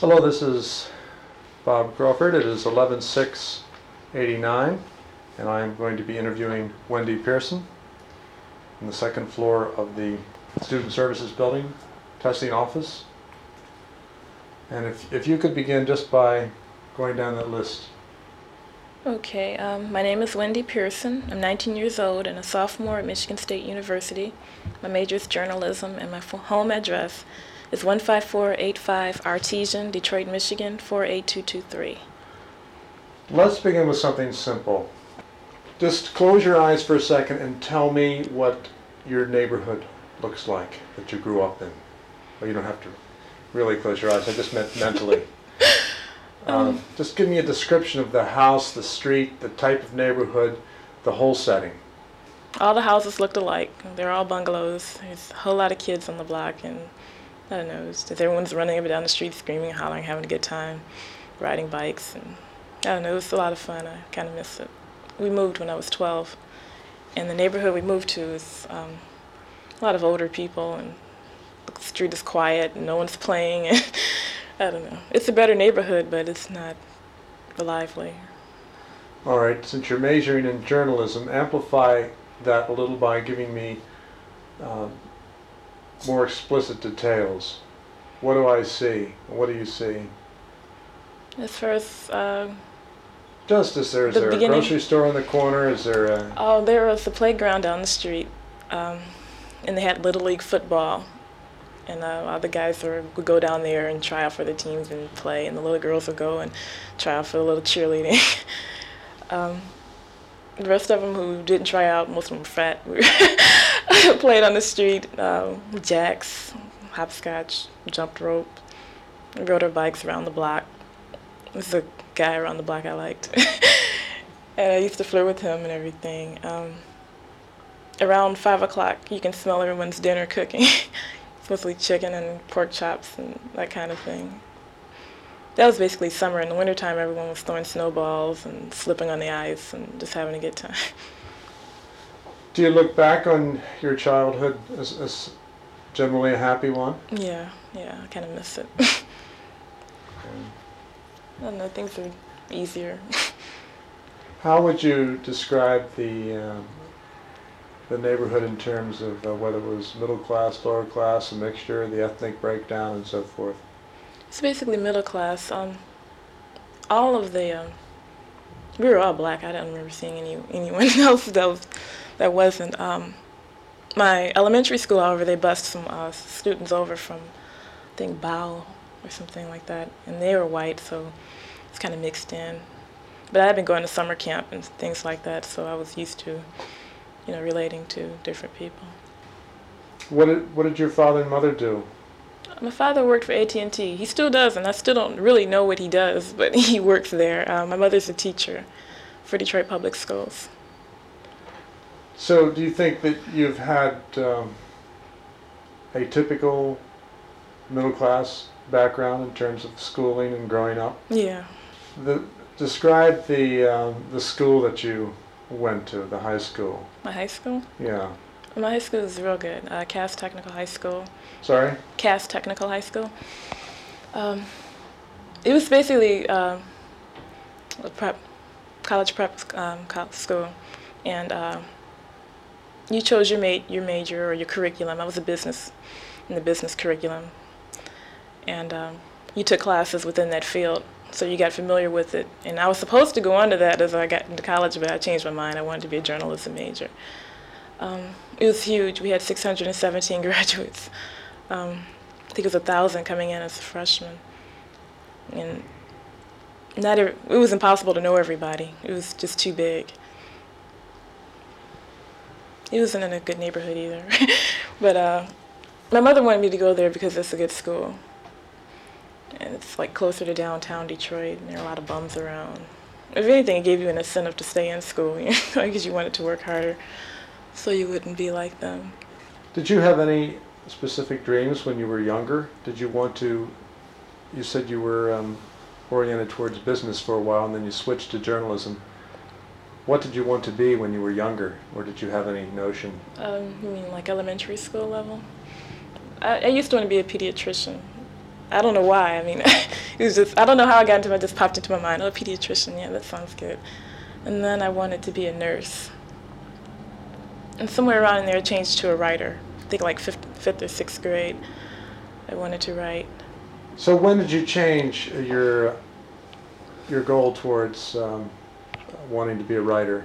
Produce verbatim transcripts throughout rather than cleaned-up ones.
Hello, this is Bob Crawford. It is eleven six eighty-nine, and I am going to be interviewing Wendy Pearson on the second floor of the Student Services Building, testing office. And if, if you could begin just by going down that list. Okay, um, my name is Wendy Pearson. I'm nineteen years old and a sophomore at Michigan State University. My major is journalism, and my f- home address is one five four eight five Artesian, Detroit, Michigan, four eight two two three. Let's begin with something simple. Just close your eyes for a second and tell me what your neighborhood looks like that you grew up in. Well, you don't have to really close your eyes, I just meant mentally. Um, um, just give me a description of the house, the street, the type of neighborhood, the whole setting. All the houses looked alike. They're all bungalows. There's a whole lot of kids on the block, and I don't know, it's just everyone's running up and down the street screaming, hollering, having a good time, riding bikes, and I don't know, it was a lot of fun. I kind of miss it. We moved when I was twelve, and the neighborhood we moved to is um, a lot of older people, and the street is quiet, and no one's playing, and I don't know. It's a better neighborhood, but it's not lively. All right, since you're majoring in journalism, amplify that a little by giving me um, more explicit details. What do I see? What do you see? As far as uh, just is there is the there a grocery store on the corner? Is there a oh, there was a playground down the street, um, and they had Little League football, and uh, all the guys were, would go down there and try out for the teams and play, and the little girls would go and try out for the little cheerleading. um, the rest of them who didn't try out, most of them were fat. We played on the street, uh, jacks, hopscotch, jumped rope. We rode our bikes around the block. There's a guy around the block I liked. And I used to flirt with him and everything. Um, around five o'clock, you can smell everyone's dinner cooking. It's mostly chicken and pork chops and that kind of thing. That was basically summer. In the wintertime, everyone was throwing snowballs and slipping on the ice and just having a good time. Do you look back on your childhood as, as generally a happy one? Yeah, yeah, I kind of miss it. I don't know, things are easier. How would you describe the um, the neighborhood in terms of uh, whether it was middle class, lower class, a mixture, the ethnic breakdown, and so forth? It's basically middle class. Um, all of the, um, we were all black. I don't remember seeing any anyone else that was, that wasn't. Um, my elementary school, however, they bused some uh, students over from, I think, Bow or something like that, and they were white, so it's kind of mixed in. But I've been going to summer camp and things like that, so I was used to, you know, relating to different people. What did what did your father and mother do? My father worked for A T and T. He still does, and I still don't really know what he does, but he works there. Uh, my mother's a teacher for Detroit Public Schools. So do you think that you've had um, a typical middle class background in terms of schooling and growing up? Yeah. The, describe the um, the school that you went to, the high school. My high school? Yeah. My high school is real good. Uh, Cass Technical High School. Sorry? Cass Technical High School. Um, it was basically uh, a prep, college prep um, college school, and uh, you chose your ma- your major or your curriculum. I was a business in the business curriculum, and um, you took classes within that field, so you got familiar with it. And I was supposed to go on to that as I got into college, but I changed my mind. I wanted to be a journalism major. Um, it was huge. We had six hundred seventeen graduates. Um, I think it was a thousand coming in as a freshman. And not every, it was impossible to know everybody. It was just too big. It wasn't in a good neighborhood either. But uh, my mother wanted me to go there because it's a good school. And it's like closer to downtown Detroit, and there are a lot of bums around. If anything, it gave you an incentive to stay in school, you know, because you wanted to work harder so you wouldn't be like them. Did you have any specific dreams when you were younger? Did you want to, you said you were um, oriented towards business for a while and then you switched to journalism. What did you want to be when you were younger, or did you have any notion? Um, you mean like elementary school level? I, I used to want to be a pediatrician. I don't know why. I mean, it It was just, I don't know how I got into it, it just popped into my mind. Oh, pediatrician, yeah, that sounds good. And then I wanted to be a nurse. And somewhere around in there, I changed to a writer. I think like fifth, fifth or sixth grade, I wanted to write. So when did you change your your goal towards um, wanting to be a writer?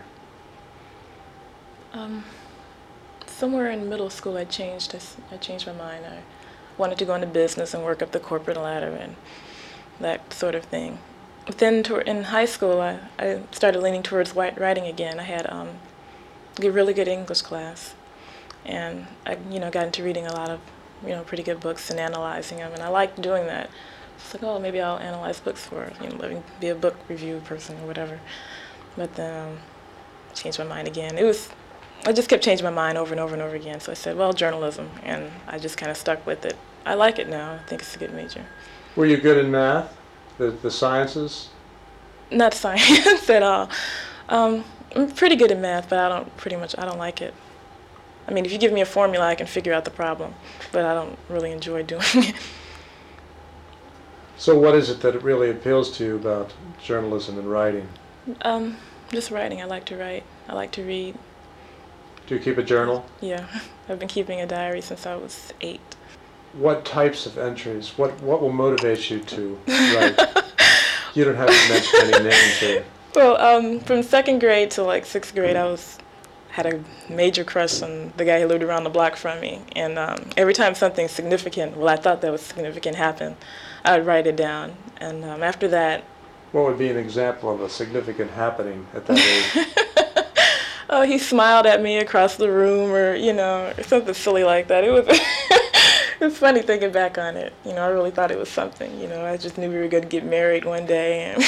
Um, somewhere in middle school, I changed. I, s- I changed my mind. I wanted to go into business and work up the corporate ladder and that sort of thing. But then tor- in high school, I, I started leaning towards wi- writing again. I had um, a really good English class, and I, you know, got into reading a lot of, you know, pretty good books and analyzing them, and I liked doing that. It's like, oh, maybe I'll analyze books for, you know, let me be a book review person or whatever. But then um, changed my mind again. It was, I just kept changing my mind over and over and over again. So I said, well, journalism, and I just kind of stuck with it. I like it now. I think it's a good major. Were you good in math, the the sciences? Not science at all. Um, I'm pretty good at math, but I don't pretty much, I don't like it. I mean, if you give me a formula, I can figure out the problem, but I don't really enjoy doing it. So what is it that it really appeals to you about journalism and writing? Um, just writing. I like to write. I like to read. Do you keep a journal? Yeah, I've been keeping a diary since I was eight. What types of entries? What what will motivate you to write? You don't have to mention any names here. Well, um, from second grade to like sixth grade, I was had a major crush on the guy who lived around the block from me, and um, every time something significant, well, I thought that was significant, happened, I would write it down. And um, after that, What would be an example of a significant happening at that age? oh, he smiled at me across the room, or you know, or something silly like that. It was it's funny thinking back on it. You know, I really thought it was something. You know, I just knew we were going to get married one day, and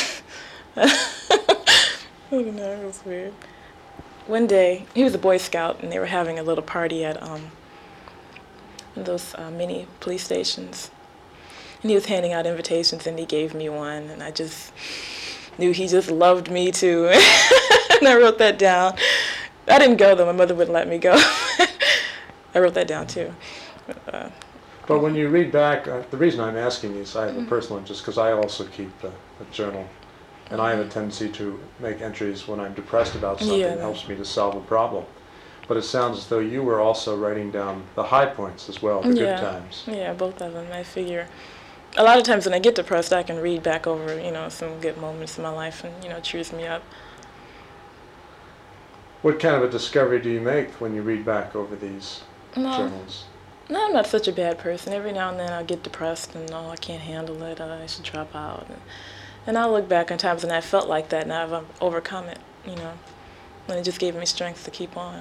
I don't know, it was weird. One day, he was a Boy Scout, and they were having a little party at um, one of those uh, mini police stations. And he was handing out invitations, and he gave me one, and I just knew he just loved me too. And I wrote that down. I didn't go, though. My mother wouldn't let me go. I wrote that down too. Uh, But when you read back, uh, the reason I'm asking is I have a personal interest because I also keep a, a journal. And I have a tendency to make entries when I'm depressed about something. Yeah. It helps me to solve a problem. But it sounds as though you were also writing down the high points as well, the yeah. good times. Yeah, both of them. I figure a lot of times when I get depressed, I can read back over, you know, some good moments in my life, and you know, it cheers me up. What kind of a discovery do you make when you read back over these No, journals? no, I'm not such a bad person. Every now and then I'll get depressed and oh, I can't handle it. Uh, I should drop out. And, and I'll look back on times when I felt like that, and I've um, overcome it. You know, and it just gave me strength to keep on.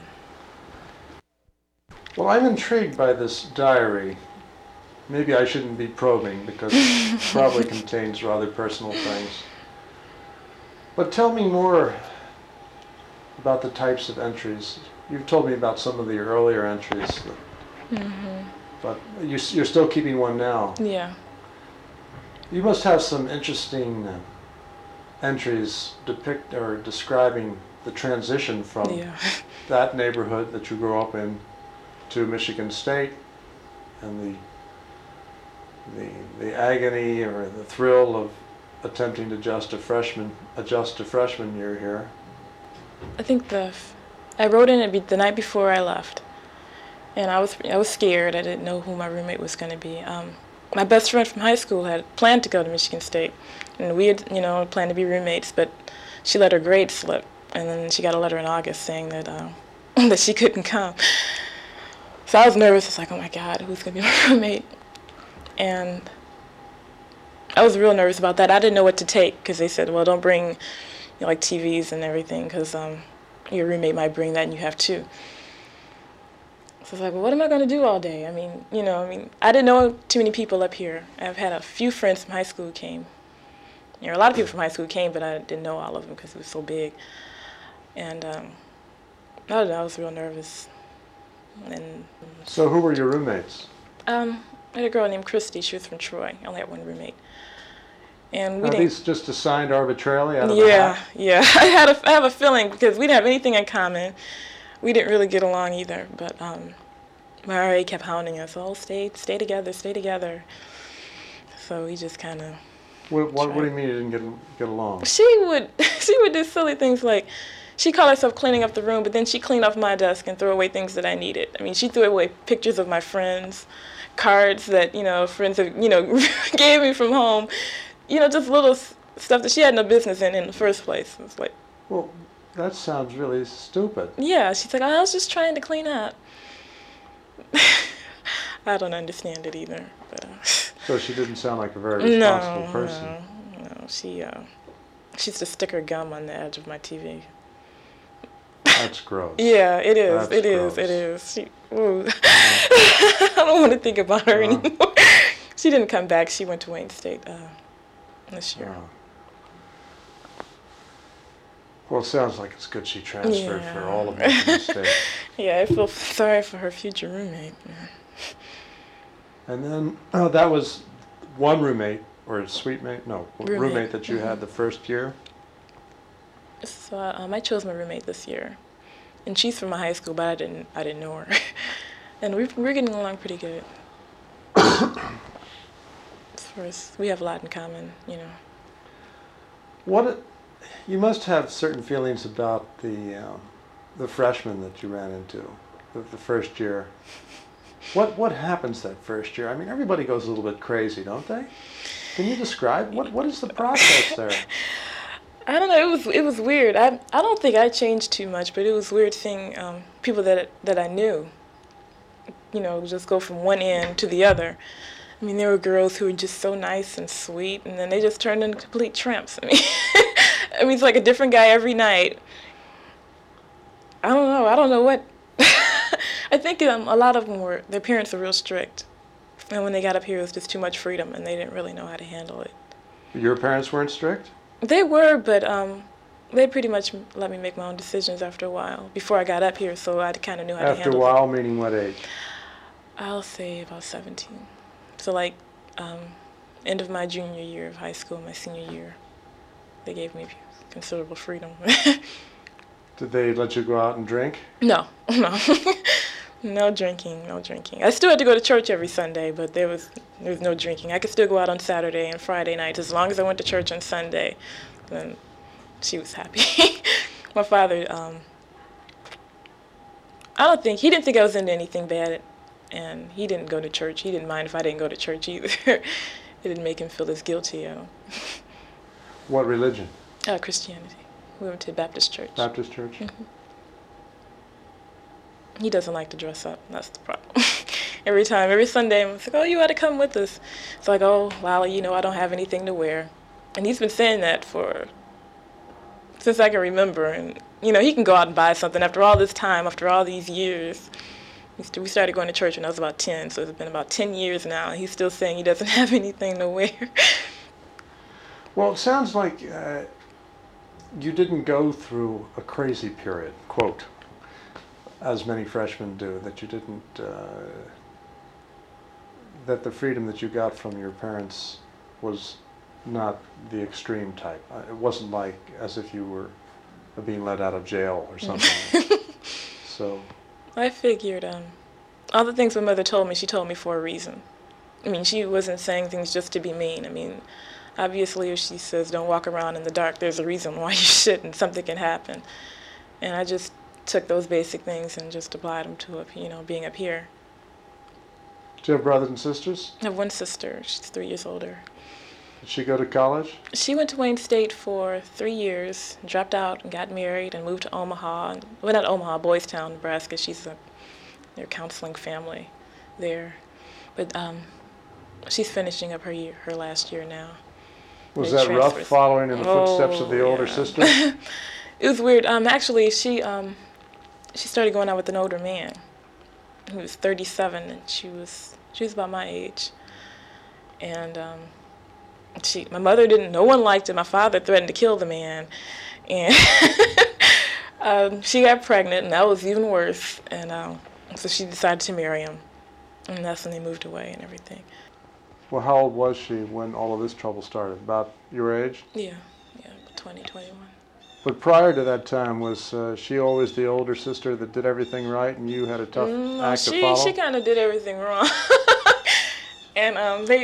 Well, I'm intrigued by this diary. Maybe I shouldn't be probing because it probably contains rather personal things. But tell me more about the types of entries. You've told me about some of the earlier entries, Mm-hmm. but you, you're still keeping one now. Yeah. You must have some interesting uh, entries depict or describing the transition from Yeah. that neighborhood that you grew up in to Michigan State, and the the the agony or the thrill of attempting to adjust a freshman adjust a freshman year here. I think the f- I wrote in it be- the night before I left, and I was I was scared. I didn't know who my roommate was going to be. Um, my best friend from high school had planned to go to Michigan State, and we had you know planned to be roommates, but she let her grade slip, and then she got a letter in August saying that uh, that she couldn't come. So I was nervous. I was like, oh my God, who's going to be my roommate? And I was real nervous about that. I didn't know what to take because they said, well, don't bring you know, like T Vs and everything because um, your roommate might bring that and you have two. So I was like, well, what am I going to do all day? I mean, you know, I mean, I didn't know too many people up here. I've had a few friends from high school who came. You know, a lot of people from high school came, but I didn't know all of them because it was so big. And um, I don't know, I was real nervous. And So who were your roommates? um, I had a girl named Christy. She was from Troy. I only had one roommate. And we Are didn't. these just assigned arbitrarily out of Yeah, the hat? yeah. I had a, I have a feeling because we didn't have anything in common. We didn't really get along either. But um, my R A kept hounding us. Oh, stay, stay together, stay together. So we just kind of What, what, what do Try- you mean you didn't get get along? She would she would do silly things like she called herself cleaning up the room, but then she cleaned off my desk and threw away things that I needed. I mean, she threw away pictures of my friends, cards that you know friends have you know gave me from home, you know, just little s- stuff that she had no business in in the first place. It's like, Well, that sounds really stupid. yeah, she's like, I was just trying to clean up. I don't understand it either, but. Uh, So she didn't sound like a very responsible no, person. no, no. She uh, she used to stick her gum on the edge of my T V. That's gross. Yeah, it is. That's It is. gross. It is. She, ooh. I don't want to think about her Uh-huh. anymore. She didn't come back. She went to Wayne State uh, this year. Oh. Well, it sounds like it's good she transferred for Yeah. all of Michigan State. Yeah, I feel sorry for her future roommate. Man. And then oh, that was one roommate or a suite mate? No, roommate, Roommate. that you had the first year. So um, I chose my roommate this year, and she's from my high school, but I didn't. I didn't know her, and we we're getting along pretty good. As far as we have a lot in common, you know. What it, you must have certain feelings about the um, the freshmen that you ran into the, the first year. What what happens that first year? I mean, everybody goes a little bit crazy, don't they? Can you describe what what is the process there? I don't know. It was it was weird. I I don't think I changed too much, but it was weird seeing um, people that that I knew. You know, just go from one end to the other. I mean, there were girls who were just so nice and sweet, and then they just turned into complete tramps. I mean, I mean, it's like a different guy every night. I don't know. I don't know what. I think um, a lot of them were, their parents were real strict. And when they got up here, it was just too much freedom, and they didn't really know how to handle it. Your parents weren't strict? They were, but um, they pretty much let me make my own decisions after a while, before I got up here, so I kind of knew how to After a handle while, meaning what age? it. I'll say about seventeen. So like, um, end of my junior year of high school, my senior year, they gave me considerable freedom. Did they let you go out and drink? No, no. No drinking, no drinking. I still had to go to church every Sunday, but there was there was no drinking. I could still go out on Saturday and Friday nights as long as I went to church on Sunday. Then she was happy. My father, um, I don't think he didn't think I was into anything bad, and he didn't go to church. He didn't mind if I didn't go to church either. It didn't make him feel as guilty. You know. What religion? Uh, Christianity. We went to Baptist church. Baptist church? Mm-hmm. He doesn't like to dress up. That's the problem. Every time, every Sunday, I'm like, oh, you ought to come with us. It's like, oh, wow, you know, I don't have anything to wear. And he's been saying that for, since I can remember. And, you know, he can go out and buy something after all this time, after all these years. We started going to church when I was about ten, so it's been about ten years now, and he's still saying he doesn't have anything to wear. Well, it sounds like uh, you didn't go through a crazy period, quote, as many freshmen do, that you didn't, uh, that the freedom that you got from your parents was not the extreme type. Uh, it wasn't like as if you were being let out of jail or something. So. I figured um, all the things my mother told me, she told me for a reason. I mean, she wasn't saying things just to be mean. I mean, obviously, if she says don't walk around in the dark, there's a reason why you shouldn't. Something can happen. And I just took those basic things and just applied them to, you know, being up here. Do you have brothers and sisters? I have one sister. She's three years older. Did she go to college? She went to Wayne State for three years, dropped out and got married and moved to Omaha. Well, not Omaha, Boys Town, Nebraska. She's a, their counseling family there. But um, she's finishing up her year, her last year now. Was They that rough transfers. following in the footsteps of the Oh, older yeah. sister? It was weird. Um, actually, she um, she started going out with an older man. He was thirty-seven, and she was she was about my age. And um, she, my mother didn't. No one liked it. My father threatened to kill the man, and um, she got pregnant, and that was even worse. And um, so she decided to marry him, and that's when they moved away and everything. Well, how old was she when all of this trouble started? About your age? Yeah, yeah, twenty, twenty-one. But prior to that time, was uh, she always the older sister that did everything right, and you had a tough Mm, act she, to follow? She kind of did everything wrong. And um, they,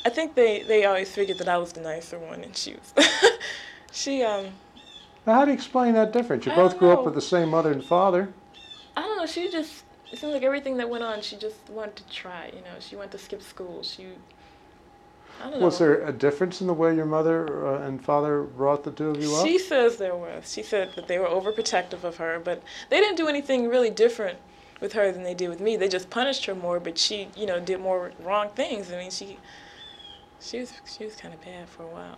I think they, they always figured that I was the nicer one, and she was. she um. Now, how do you explain that difference? You I both don't grew up know. with the same mother and father. I don't know. She just. It seemed like everything that went on, she just wanted to try. You know, she wanted to skip school. She. I don't know. Was there a difference in the way your mother uh, and father brought the two of you up? She says there was. She said that they were overprotective of her, but they didn't do anything really different with her than they did with me. They just punished her more, but she, you know, did more wrong things. I mean, she, she was, she was kind of bad for a while.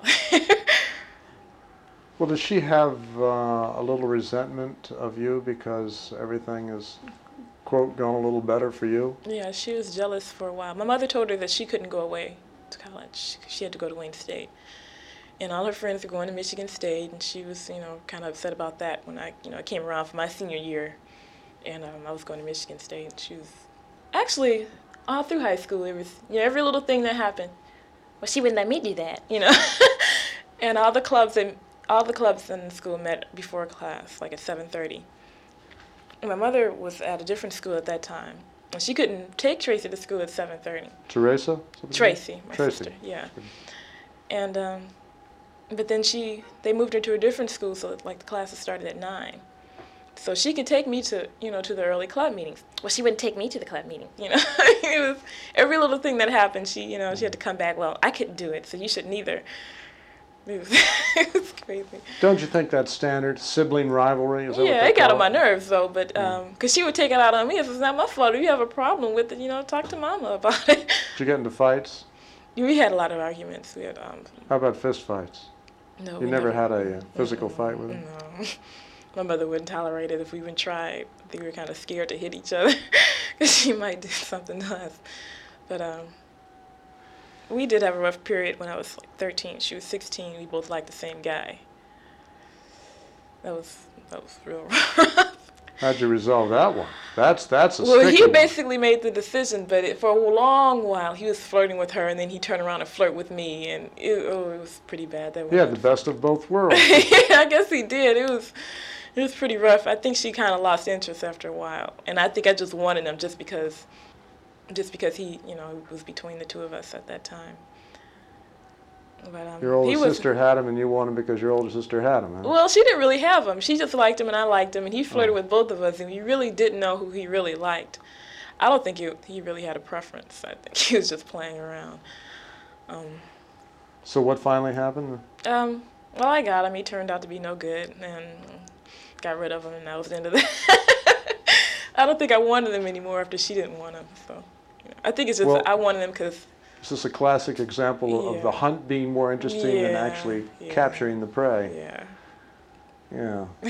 Well, does she have uh, a little resentment of you because everything is, quote, going a little better for you? Yeah, she was jealous for a while. My mother told her that she couldn't go away to college. She had to go to Wayne State. And all her friends were going to Michigan State, and she was, you know, kind of upset about that when I, you know, I came around for my senior year, and um, I was going to Michigan State. And she was, actually, all through high school, it was, you know, every little thing that happened, well, she wouldn't let me do that, you know. And all the clubs, and all the clubs in the school met before class, like at seven thirty. And my mother was at a different school at that time, and she couldn't take Tracy to school at seven thirty. Teresa? Tracy, my Tracy. sister, yeah. And, um, but then she, they moved her to a different school, so like the classes started at nine. So she could take me to, you know, to the early club meetings. Well, she wouldn't take me to the club meeting, you know. It was every little thing that happened, she, you know, she had to come back, well, I couldn't do it, so you shouldn't either. It was, it was crazy. Don't you think that's standard sibling rivalry? Is that Yeah, what they it got call on my nerves, though, but, um, because she would take it out on me. If it's not my fault, if you have a problem with it, you know, talk to Mama about it. Did you get into fights? We had a lot of arguments. We had, um, How about fist fights? no, You we never had a uh, physical fight with her? No. My mother wouldn't tolerate it if we even tried. I think we were kind of scared to hit each other because she might do something to us. But um, we did have a rough period when I was like thirteen. She was sixteen. We both liked the same guy. That was that was real rough. How'd you resolve that one? That's that's a Well, sticky he one. basically made the decision, but it, for a long while he was flirting with her, and then he turned around and flirt with me, and it, oh, it was pretty bad. That He had one. the best of both worlds. I guess he did. It was, it was pretty rough. I think she kind of lost interest after a while, and I think I just wanted him just because, just because he, you know, was between the two of us at that time. But, um, Your older he was, sister had him, and you want him because your older sister had him, huh? well, she didn't really have him. She just liked him, and I liked him, and he flirted Oh. with both of us, and we really didn't know who he really liked. I don't think he, he really had a preference. I think he was just playing around. Um, So what finally happened? um, well, I got him. He turned out to be no good, and got rid of him, and that was the end of that. I don't think I wanted him anymore after she didn't want him. So, you know, I think it's just Well, I wanted him because. Is this a classic example of Yeah. the hunt being more interesting than Yeah, actually yeah. capturing the prey? Yeah. Yeah.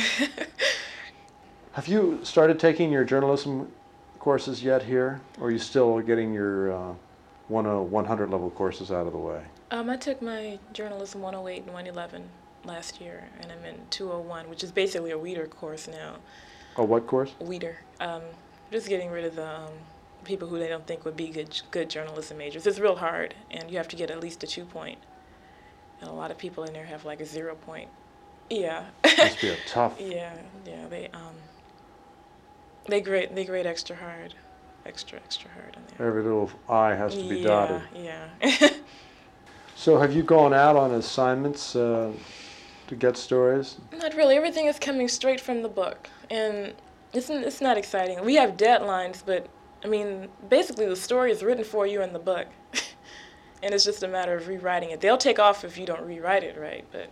Have you started taking your journalism courses yet here, or are you still getting your uh, one oh one hundred level courses out of the way? Um, I took my journalism one oh eight and one eleven last year, and I'm in two oh one, which is basically a Weeder course now. Oh, what course? Weeder. Um, just getting rid of the um, people who they don't think would be good good journalism majors. It's real hard, and you have to get at least a two point. And a lot of people in there have like a zero point. Yeah. Must be a tough. Yeah, yeah. They um. They grade they grade extra hard, extra extra hard in there. Every little I has to be yeah, dotted. Yeah. So have you gone out on assignments uh, to get stories? Not really. Everything is coming straight from the book, and it's it's not exciting. We have deadlines, but I mean, basically the story is written for you in the book, and it's just a matter of rewriting it. They'll take off if you don't rewrite it right, but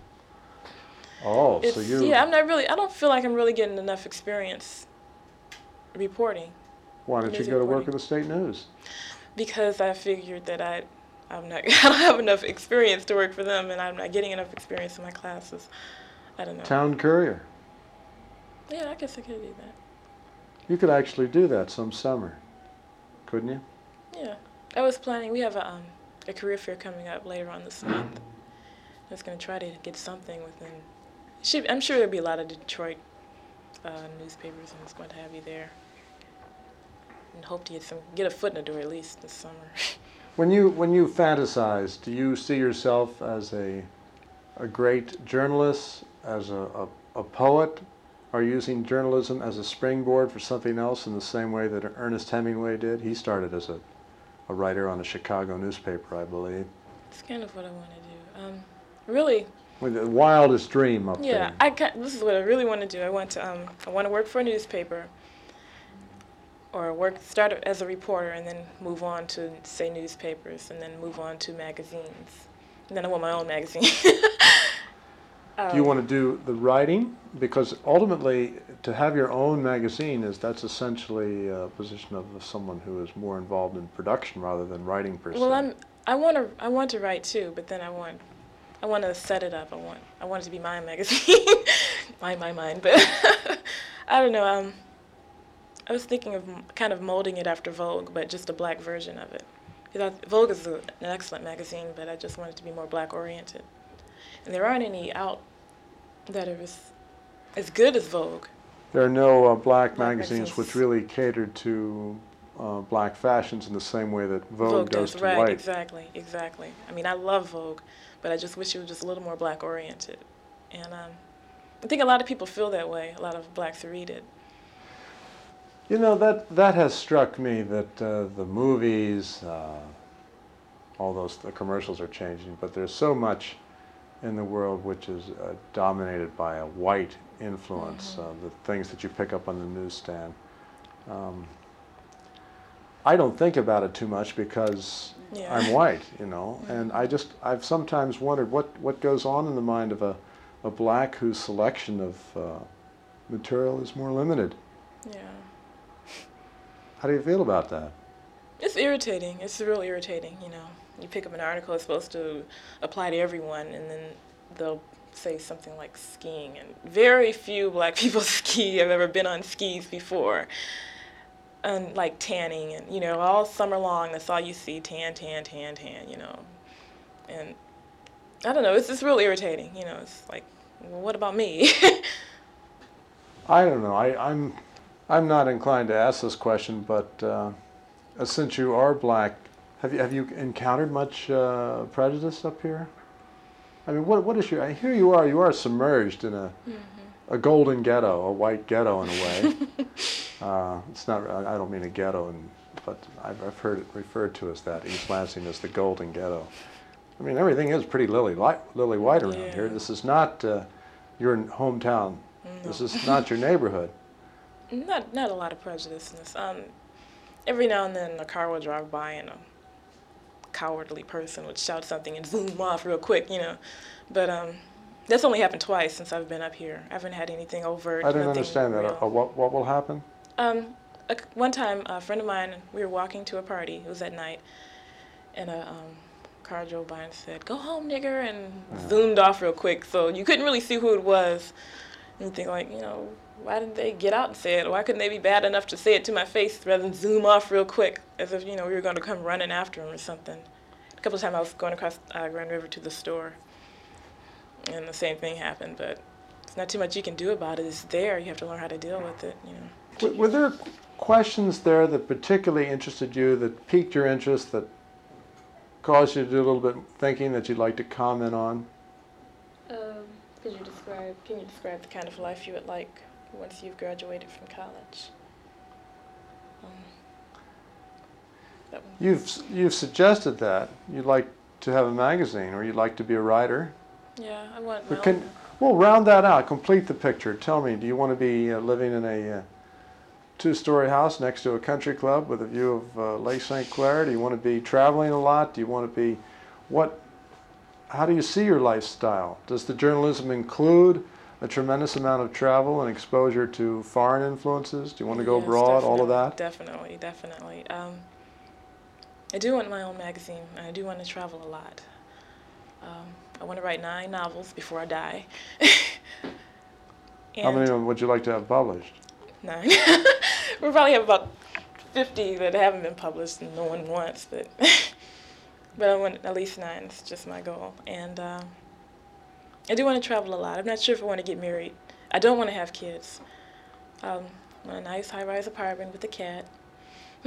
Oh, it's, so you. yeah, I'm not really. I don't feel like I'm really getting enough experience reporting Why don't you music go to work reporting. at the State News? because I figured that I. I'm not. I don't have enough experience to work for them, and I'm not getting enough experience in my classes. I don't know. Town Courier. Yeah, I guess I could do that. You could actually do that some summer, couldn't you? Yeah, I was planning. We have a um, a career fair coming up later on this month. I was gonna try to get something within. Should, I'm sure there'll be a lot of Detroit uh, newspapers, and it's going to have you there. And hope to get some, get a foot in the door at least this summer. When you when you fantasize, do you see yourself as a a great journalist, as a, a, a poet, or using journalism as a springboard for something else in the same way that Ernest Hemingway did? He started as a a writer on a Chicago newspaper, I believe. It's kind of what I want to do. Um, really, With the wildest dream up yeah, there. I ca- this is what I really want to do. I want to um, I want to work for a newspaper, or work start as a reporter and then move on to say newspapers and then move on to magazines. And then I want my own magazine. um, Do you want to do the writing? Because ultimately, to have your own magazine is that's essentially a position of someone who is more involved in production rather than writing per se. Well, I'm I want to I want to write too, but then I want I want to set it up. I want I want it to be my magazine, my my mind. But I don't know. Um, I was thinking of m- kind of molding it after Vogue, but just a black version of it. Because Vogue is a, an excellent magazine, but I just want it to be more black oriented. And there aren't any out that are as, as good as Vogue. There are no uh, black, Black magazines, magazines. which really cater to uh, black fashions in the same way that Vogue, does does, to right? white. Exactly, exactly. I mean, I love Vogue, but I just wish it was just a little more black oriented. And um, I think a lot of people feel that way. A lot of blacks who read it. You know, that, that has struck me that uh, the movies, uh, all those, the commercials are changing, but there's so much in the world which is uh, dominated by a white influence, Mhm. uh, the things that you pick up on the newsstand. Um, I don't think about it too much because Yeah. I'm white, you know, and Mhm. I just, I've sometimes wondered what, what goes on in the mind of a, a black whose selection of uh, material is more limited. Yeah. How do you feel about that? It's irritating. It's real irritating, you know. You pick up an article, it's supposed to apply to everyone, and then they'll say something like skiing. And very few black people ski. I've ever been on skis before. And like tanning, and, you know, all summer long, that's all you see, tan, tan, tan, tan, you know. And I don't know, it's just real irritating, you know. It's like, well, what about me? I don't know. I, I'm, I'm not inclined to ask this question, but uh, uh, since you are black, have you have you encountered much uh, prejudice up here? I mean, what what is your? Here you are. You are submerged in a Mm-hmm. a golden ghetto, a white ghetto in a way. uh, it's not. I I don't mean a ghetto, and but I've, I've heard it referred to as that. East Lansing is the golden ghetto. I mean, everything is pretty lily light, lily white around Yeah. here. This is not uh, your hometown. This No. is not your neighborhood. Not not a lot of prejudice in this. Um, every now and then a car will drive by and a cowardly person would shout something and zoom off real quick, you know. But um, that's only happened twice since I've been up here. I haven't had anything overt. I don't nothing understand that. real. Uh, what what will happen? Um, a, one time, a friend of mine, we were walking to a party. It was at night, and a um, car drove by and said, "Go home, nigger," and Yeah. zoomed off real quick. So you couldn't really see who it was. And you think, like, you know, why didn't they get out and say it? Why couldn't they be bad enough to say it to my face rather than zoom off real quick, as if, you know, we were going to come running after him or something. A couple of times I was going across uh, Grand River to the store, and the same thing happened, but there's not too much you can do about it. It's there. You have to learn how to deal with it, you know. W- Were there questions there that particularly interested you, that piqued your interest, that caused you to do a little bit of thinking that you'd like to comment on? Um, could you describe, can you describe the kind of life you would like once you've graduated from college? Um, that one. You've s- you've suggested that you'd like to have a magazine, or you'd like to be a writer. Yeah, I want my But can, own. well, round that out. Complete the picture. Tell me, do you want to be uh, living in a uh, two-story house next to a country club with a view of uh, Lake Saint Clair? Do you want to be traveling a lot? Do you want to be, what? How do you see your lifestyle? Does the journalism include a tremendous amount of travel and exposure to foreign influences? Do you want to go Yes, abroad? All of that? Definitely, definitely. Um, I do want my own magazine. I do want to travel a lot. Um, I want to write nine novels before I die. How many And of them would you like to have published? nine. We probably have about fifty that haven't been published and no one wants, but but I want at least nine. It's just my goal. And um, I do want to travel a lot. I'm not sure if I want to get married. I don't want to have kids. Um, I want a nice high-rise apartment with a cat. I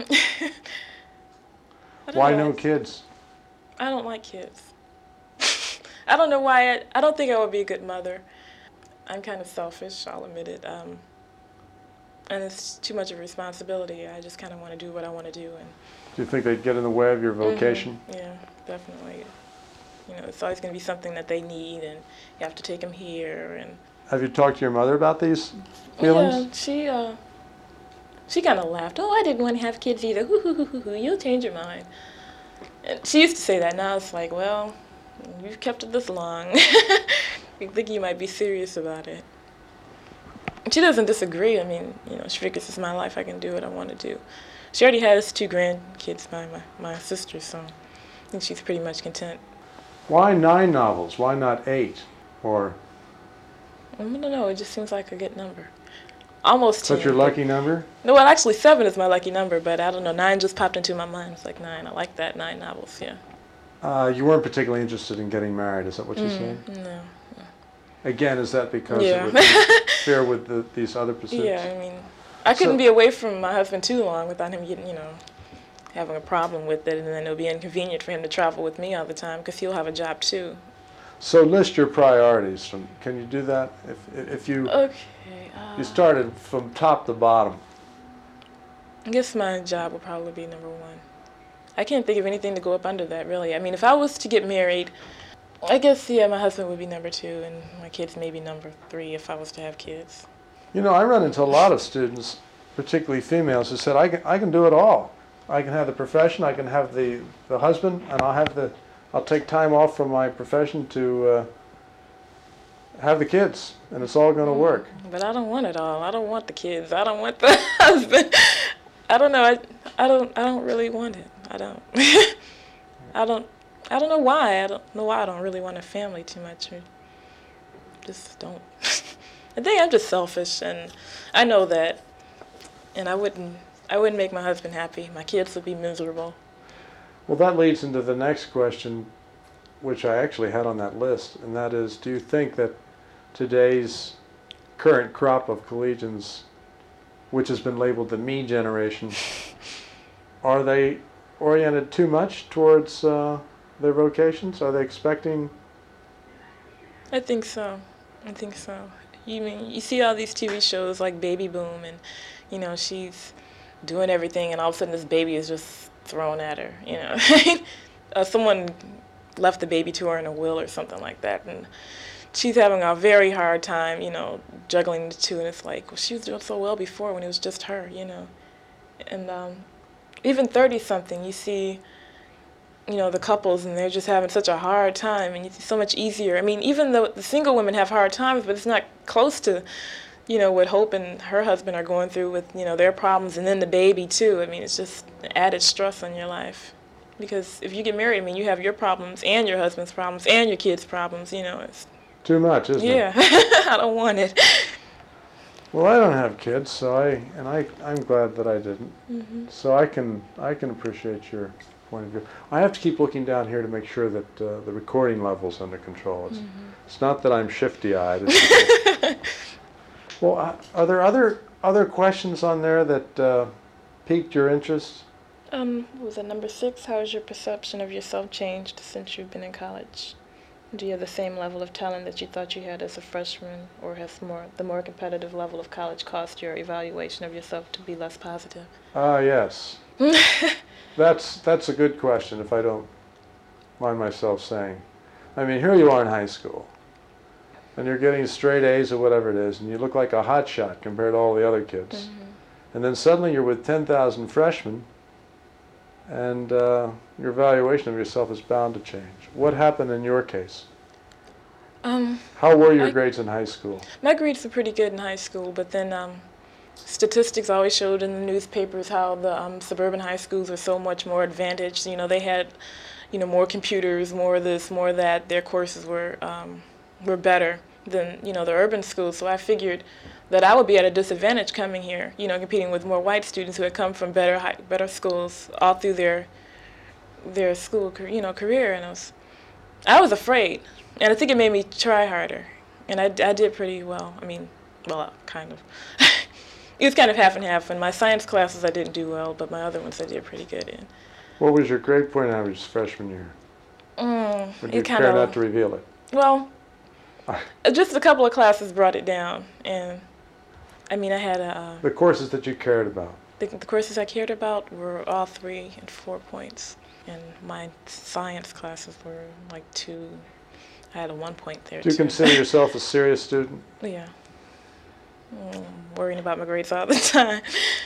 don't Why know. no kids? I don't like kids. I don't know why. I, I don't think I would be a good mother. I'm kind of selfish, I'll admit it. Um, and it's too much of a responsibility. I just kind of want to do what I want to do. And Do you think they'd get in the way of your vocation? Mm-hmm. Yeah, definitely. You know, it's always going to be something that they need, and you have to take them here. And Have you talked to your mother about these feelings? yeah, she uh, she kind of laughed. Oh, I didn't want to have kids either. Hoo hoo hoo hoo hoo. You'll change your mind. And she used to say that. Now it's like, well, you've kept it this long. You think you might be serious about it. She doesn't disagree. I mean, you know, she figures it's my life. I can do what I want to do. She already has two grandkids by my, my sister, so I think she's pretty much content. Why nine novels? Why not eight? Or I don't know. It just seems like a good number. Almost ten. Such your lucky number? No, well, actually, seven is my lucky number, but I don't know. Nine just popped into my mind. It's like nine. I like that. Nine novels, yeah. Uh, you weren't particularly interested in getting married, is that what you're Mm, saying? no. Again, is that because Yeah. it would interfere with the, these other pursuits? Yeah, I mean, I couldn't So- be away from my husband too long without him getting, you know, having a problem with it, and then it'll be inconvenient for him to travel with me all the time because he'll have a job too. So list your priorities. From, can you do that? If, if you, Okay. Uh, you started from top to bottom. I guess my job will probably be number one. I can't think of anything to go up under that, really. I mean, if I was to get married, I guess, yeah, my husband would be number two, and my kids maybe number three if I was to have kids. You know, I run into a lot of students, particularly females, who said, I can, I can do it all. I can have the profession, I can have the, the husband, and I'll have the, I'll take time off from my profession to uh, have the kids, and it's all going to work. But I don't want it all. I don't want the kids. I don't want the husband. I don't know. I, I don't. I don't really want it. I don't. I don't. I don't know why. I don't know why I don't really want a family too much. Or just don't. I think I'm just selfish, and I know that. And I wouldn't. I wouldn't make my husband happy. My kids would be miserable. Well, that leads into the next question, which I actually had on that list, and that is, do you think that today's current crop of collegians, which has been labeled the me generation, are they oriented too much towards uh, their vocations? Are they expecting? I think so. I think so. You mean you see all these T V shows like Baby Boom, and you know she's doing everything, and all of a sudden this baby is just thrown at her. You know, uh, someone left the baby to her in a will or something like that, and she's having a very hard time, you know, juggling the two. And it's like, well, she was doing so well before when it was just her, you know. And um, even thirty-something, you see, you know, the couples, and they're just having such a hard time, and it's so much easier. I mean, even though the single women have hard times, but it's not close to, you know, what Hope and her husband are going through with, you know, their problems, and then the baby too. I mean, it's just added stress on your life. Because if you get married, I mean, you have your problems and your husband's problems and your kids' problems, you know. It's Too much, isn't yeah. it? I don't want it. Well, I don't have kids, so I and I I'm glad that I didn't. Mm-hmm. So I can I can appreciate your point of view. I have to keep looking down here to make sure that uh, the recording level's under control. It's, Mm-hmm. it's not that I'm shifty-eyed. It's well, uh, are there other other questions on there that uh, piqued your interest? Um, what was it number six? How has your perception of yourself changed since you've been in college? Do you have the same level of talent that you thought you had as a freshman, or has more the more competitive level of college caused your evaluation of yourself to be less positive? Ah, yes. That's that's a good question, if I don't mind myself saying. I mean, here you are in high school, and you're getting straight A's or whatever it is, and you look like a hot shot compared to all the other kids. Mm-hmm. And then suddenly you're with ten thousand freshmen, and uh, your evaluation of yourself is bound to change. What happened in your case? Um, How were your I- grades in high school? my grades were pretty good in high school, but then um, statistics always showed in the newspapers how the um, suburban high schools were so much more advantaged. You know, they had, you know, more computers, more this, more that. Their courses were um, were better than, you know, the urban schools. So I figured that I would be at a disadvantage coming here, you know, competing with more white students who had come from better high, better schools all through their their school, car- you know, career. And I was I was afraid, and I think it made me try harder. And I, I did pretty well. I mean, well, kind of. It was kind of half and half. In my science classes, I didn't do well, but my other ones I did pretty good in. What was your grade point average freshman year? Mm, Would you it kind care not of, to reveal it? well, just a couple of classes brought it down, and I mean, I had a... Uh, The courses that you cared about. The, the courses I cared about were all three and four points. And my science classes were like two. I had a one point there, Do you too. consider yourself a serious student? Yeah. Mm, worrying about my grades all the time.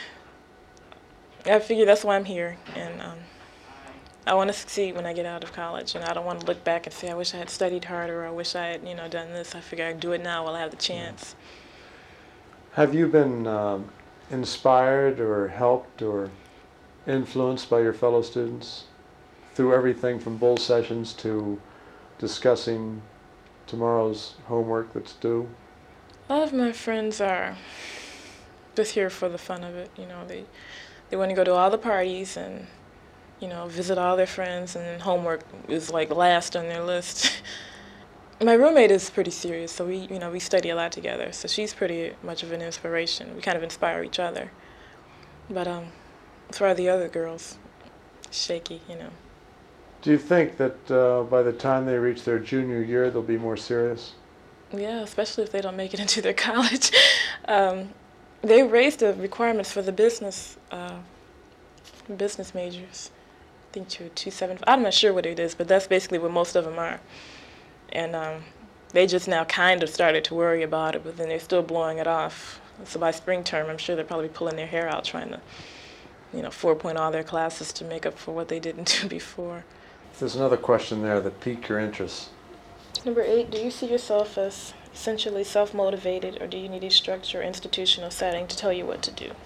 I figure that's why I'm here. And um, I want to succeed when I get out of college. And I don't want to look back and say, I wish I had studied harder, or I wish I had, you know, done this. I figure I can do it now while I have the chance. Have you been um, inspired or helped or influenced by your fellow students through everything from bull sessions to discussing tomorrow's homework that's due? A lot of my friends are just here for the fun of it. You know, they they want to go to all the parties and, you know, visit all their friends, and homework is like last on their list. My roommate is pretty serious, so we, you know, we study a lot together. So she's pretty much of an inspiration. We kind of inspire each other. But um, for the other girls, shaky, you know. Do you think that uh, by the time they reach their junior year, they'll be more serious? Yeah, especially if they don't make it into their college. um, they raised the requirements for the business uh, business majors. I think to two seven. I'm not sure what it is, but that's basically what most of them are. And um, they just now kind of started to worry about it, but then they're still blowing it off. So by spring term, I'm sure they're probably pulling their hair out trying to, you know, four point all their classes to make up for what they didn't do before. There's another question there that piqued your interest. Number eight, do you see yourself as essentially self-motivated, or do you need a structure or institutional setting to tell you what to do?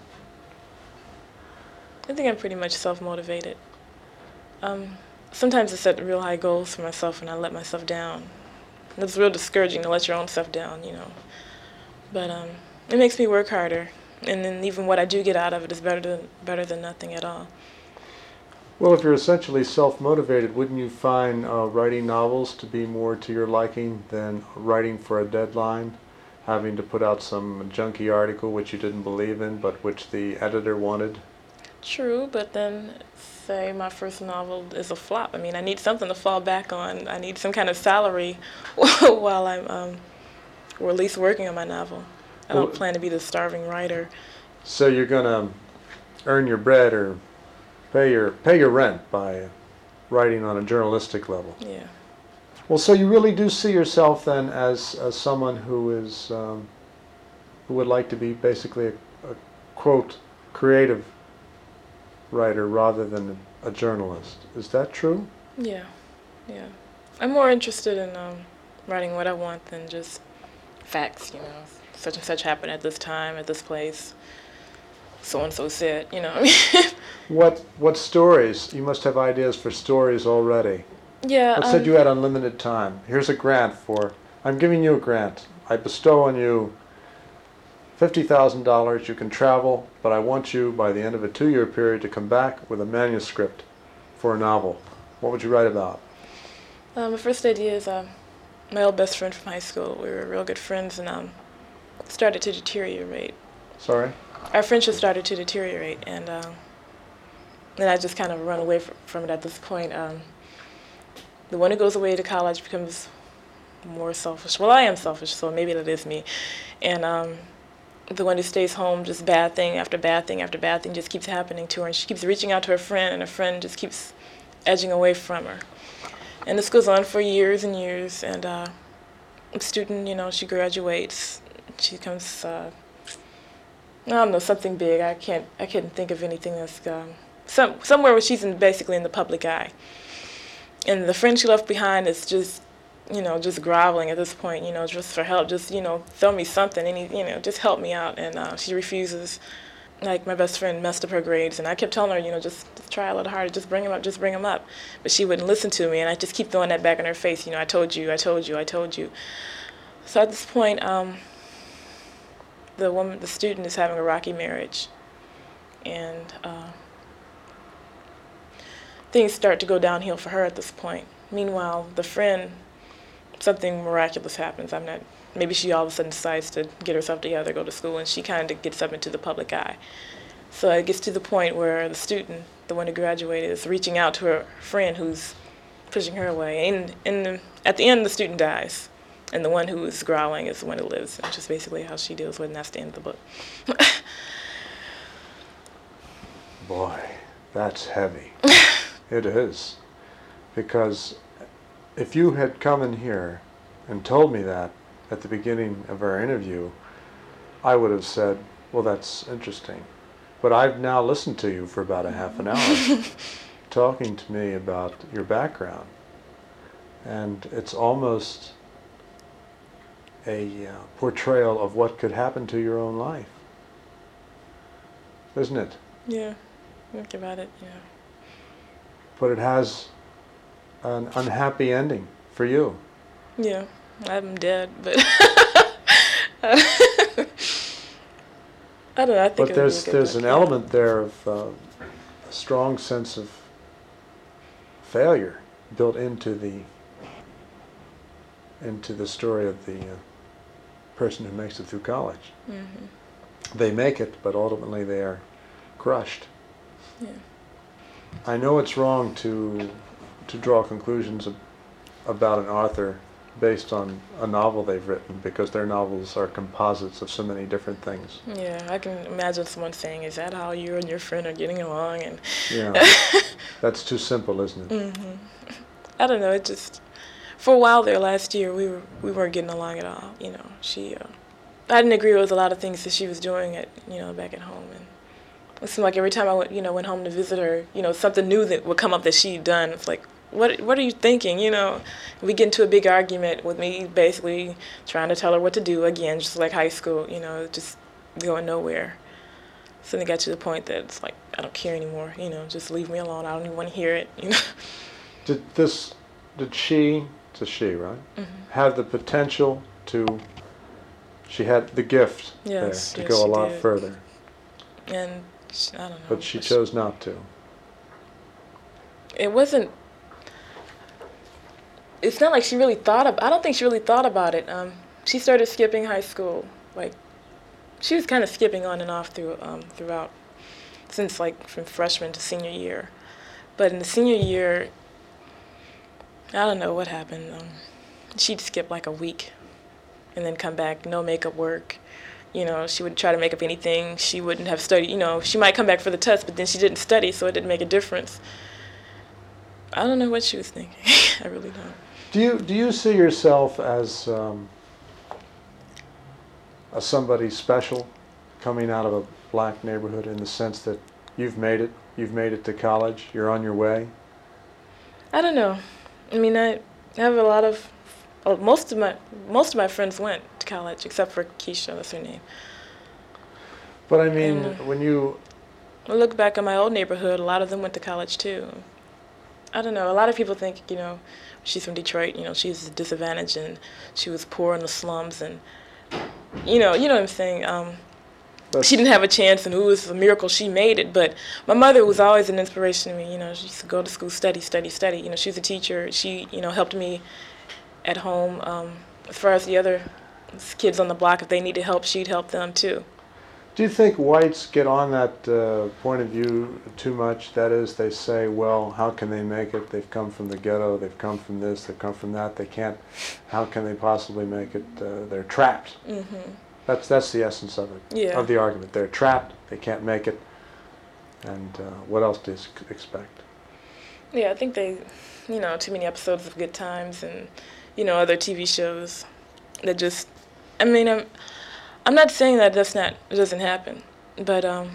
I think I'm pretty much self-motivated. Um, sometimes I set real high goals for myself and I let myself down. It's real discouraging to let your own self down, you know. But um, it makes me work harder, and then even what I do get out of it is better than better than nothing at all. Well, if you're essentially self-motivated, wouldn't you find uh, writing novels to be more to your liking than writing for a deadline, having to put out some junky article which you didn't believe in but which the editor wanted? True, but then say my first novel is a flop. I mean, I need something to fall back on. I need some kind of salary while I'm, um, or at least working on my novel. I don't Well, plan to be the starving writer. So you're going to earn your bread or pay your pay your rent by writing on a journalistic level. Yeah. Well, so you really do see yourself then as, as someone who is um, who would like to be basically a, a quote creative writer rather than a, a journalist. Is that true? Yeah, yeah. I'm more interested in um, writing what I want than just facts, you know. Such and such happened at this time, at this place. So and so said, you know. What what stories? You must have ideas for stories already. Yeah. Let's um, say you had unlimited time. Here's a grant for, I'm giving you a grant. I bestow on you fifty thousand dollars. You can travel, but I want you, by the end of a two-year period, to come back with a manuscript for a novel. What would you write about? Um, my first idea is um, my old best friend from high school. We were real good friends, and um, started to deteriorate. Sorry? Our friendship started to deteriorate, and um, then I just kind of run away from, from it at this point. Um, the one who goes away to college becomes more selfish. Well, I am selfish, so maybe that is me. And um, the one who stays home, just bad thing after bad thing after bad thing just keeps happening to her, and she keeps reaching out to her friend, and her friend just keeps edging away from her. And this goes on for years and years, and uh, a student, you know, she graduates, she becomes, uh, I don't know, something big. I can't, I can't think of anything that's, um, some, somewhere where she's in, basically in the public eye. And the friend she left behind is just, you know, just groveling at this point, you know, just for help, just, you know, throw me something, any, you know, just help me out. And uh, she refuses. Like, my best friend messed up her grades, and I kept telling her, you know, just, just try a little harder, just bring him up, just bring him up. But she wouldn't listen to me, and I just keep throwing that back in her face, you know, I told you, I told you, I told you. So at this point, um, the woman, the student is having a rocky marriage, and uh, things start to go downhill for her at this point. Meanwhile, the friend, something miraculous happens. I'm not, maybe she all of a sudden decides to get herself together, go to school, and she kind of gets up into the public eye. So it gets to the point where the student, the one who graduated, is reaching out to her friend who's pushing her away. And, and at the end, the student dies. And the one who is growling is the one who lives, which is basically how she deals with it, and that's the end of the book. Boy, that's heavy. It is. Because if you had come in here and told me that at the beginning of our interview, I would have said, well, that's interesting. But I've now listened to you for about a half an hour talking to me about your background. And it's almost a uh, portrayal of what could happen to your own life. Isn't it? Yeah, think about it, yeah. But it has an unhappy ending for you. Yeah, I'm dead, but I don't know. I think. But there's there's an element there of uh, a strong sense of failure built into the into the story of the uh, person who makes it through college. Mm-hmm. They make it, but ultimately they are crushed. Yeah. I know it's wrong to to draw conclusions ab- about an author based on a novel they've written, because their novels are composites of so many different things. Yeah, I can imagine someone saying, "Is that how you and your friend are getting along?" And yeah, that's too simple, isn't it? Mm-hmm. I don't know. It just, for a while there last year, we were we weren't getting along at all. You know, she, uh, I didn't agree with a lot of things that she was doing at you know back at home, and it seemed like every time I went you know went home to visit her, you know, something new that would come up that she'd done. It's like, what what are you thinking? You know, we get into a big argument with me basically trying to tell her what to do again, just like high school. You know, just going nowhere. So then it got to the point that it's like, I don't care anymore. You know, just leave me alone. I don't even want to hear it. You know. Did this? Did she? It's a she, right? Mm-hmm. Have the potential to? She had the gift yes, there to yes, go a she lot did. further. And she, I don't know. But she but chose she, not to. It wasn't. It's not like she really thought of. I don't think she really thought about it. Um, she started skipping high school. Like, she was kind of skipping on and off through um, throughout, since like from freshman to senior year. But in the senior year, I don't know what happened. Um, she'd skip like a week, and then come back, no makeup work. You know, she would try to make up anything. She wouldn't have studied. You know, she might come back for the test, but then she didn't study, so it didn't make a difference. I don't know what she was thinking. I really don't. Do you do you see yourself as um, as somebody special coming out of a black neighborhood, in the sense that you've made it, you've made it to college, you're on your way? I don't know. I mean, I have a lot of, well, most of my most of my friends went to college, except for Keisha, that's her name. But I mean, and, uh, when you I look back at my old neighborhood, a lot of them went to college too. I don't know. A lot of people think, you know, she's from Detroit. You know, she's disadvantaged and she was poor in the slums, and you know, you know what I'm saying. Um, she didn't have a chance, and it was a miracle she made it. But my mother was always an inspiration to me. You know, she used to go to school, study, study, study. You know, she was a teacher. She, you know, helped me at home. Um, as far as the other kids on the block, if they needed help, she'd help them too. Do you think whites get on that uh, point of view too much? That is, they say, well, how can they make it? They've come from the ghetto, they've come from this, they've come from that, they can't, how can they possibly make it? Uh, they're trapped. Mm-hmm. That's that's the essence of it, yeah. of the argument. They're trapped, they can't make it, and uh, what else do you expect? Yeah, I think they, you know, too many episodes of Good Times and, you know, other T V shows that just, I mean, I'm, I'm not saying that that's not, it doesn't happen, but um,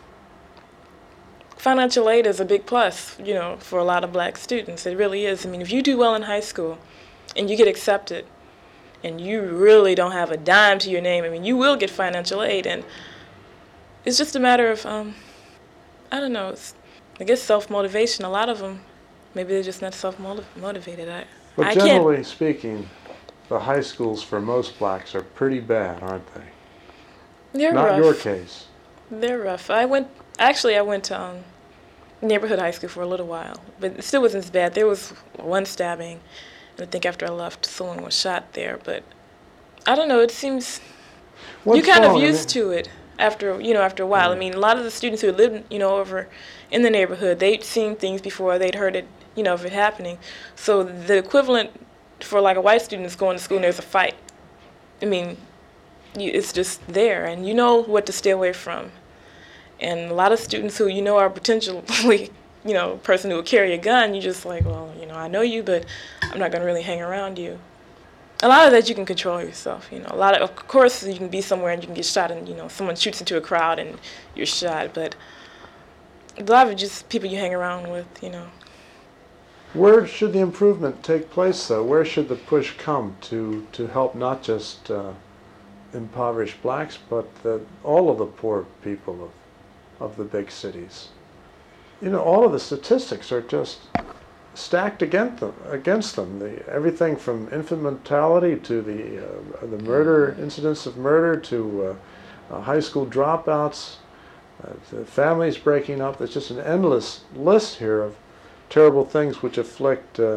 financial aid is a big plus, you know, for a lot of black students. It really is. I mean, if you do well in high school and you get accepted and you really don't have a dime to your name, I mean, you will get financial aid, and it's just a matter of, um, I don't know, it's, I guess self-motivation. A lot of them, maybe they're just not self-motivated. I, but I generally can't. speaking, the high schools for most blacks are pretty bad, aren't they? They're Not rough. your case. They're rough. I went, actually I went to um, neighborhood high school for a little while, but it still wasn't as bad. There was one stabbing, and I think after I left, someone was shot there, but I don't know, it seems, What's you kind wrong? of used I mean, to it after, you know, after a while. Yeah. I mean, a lot of the students who lived, you know, over in the neighborhood, they'd seen things before, they'd heard it, you know, of it happening. So the equivalent for like a white student that's going to school and there's a fight. I mean, you, it's just there, and you know what to stay away from. And a lot of students who you know are potentially, you know, a person who will carry a gun, you just like, well, you know, I know you, but I'm not going to really hang around you. A lot of that you can control yourself, you know. A lot of, of course, you can be somewhere and you can get shot, and you know, someone shoots into a crowd and you're shot. But a lot of it just people you hang around with, you know. Where should the improvement take place, though? Where should the push come to to help not just uh, impoverished blacks, but the, all of the poor people of of the big cities? You know, all of the statistics are just stacked against them. Against them, the, everything from infant mortality to the uh, the murder incidents of murder to uh, uh, high school dropouts, uh, to families breaking up. There's just an endless list here of terrible things which afflict uh,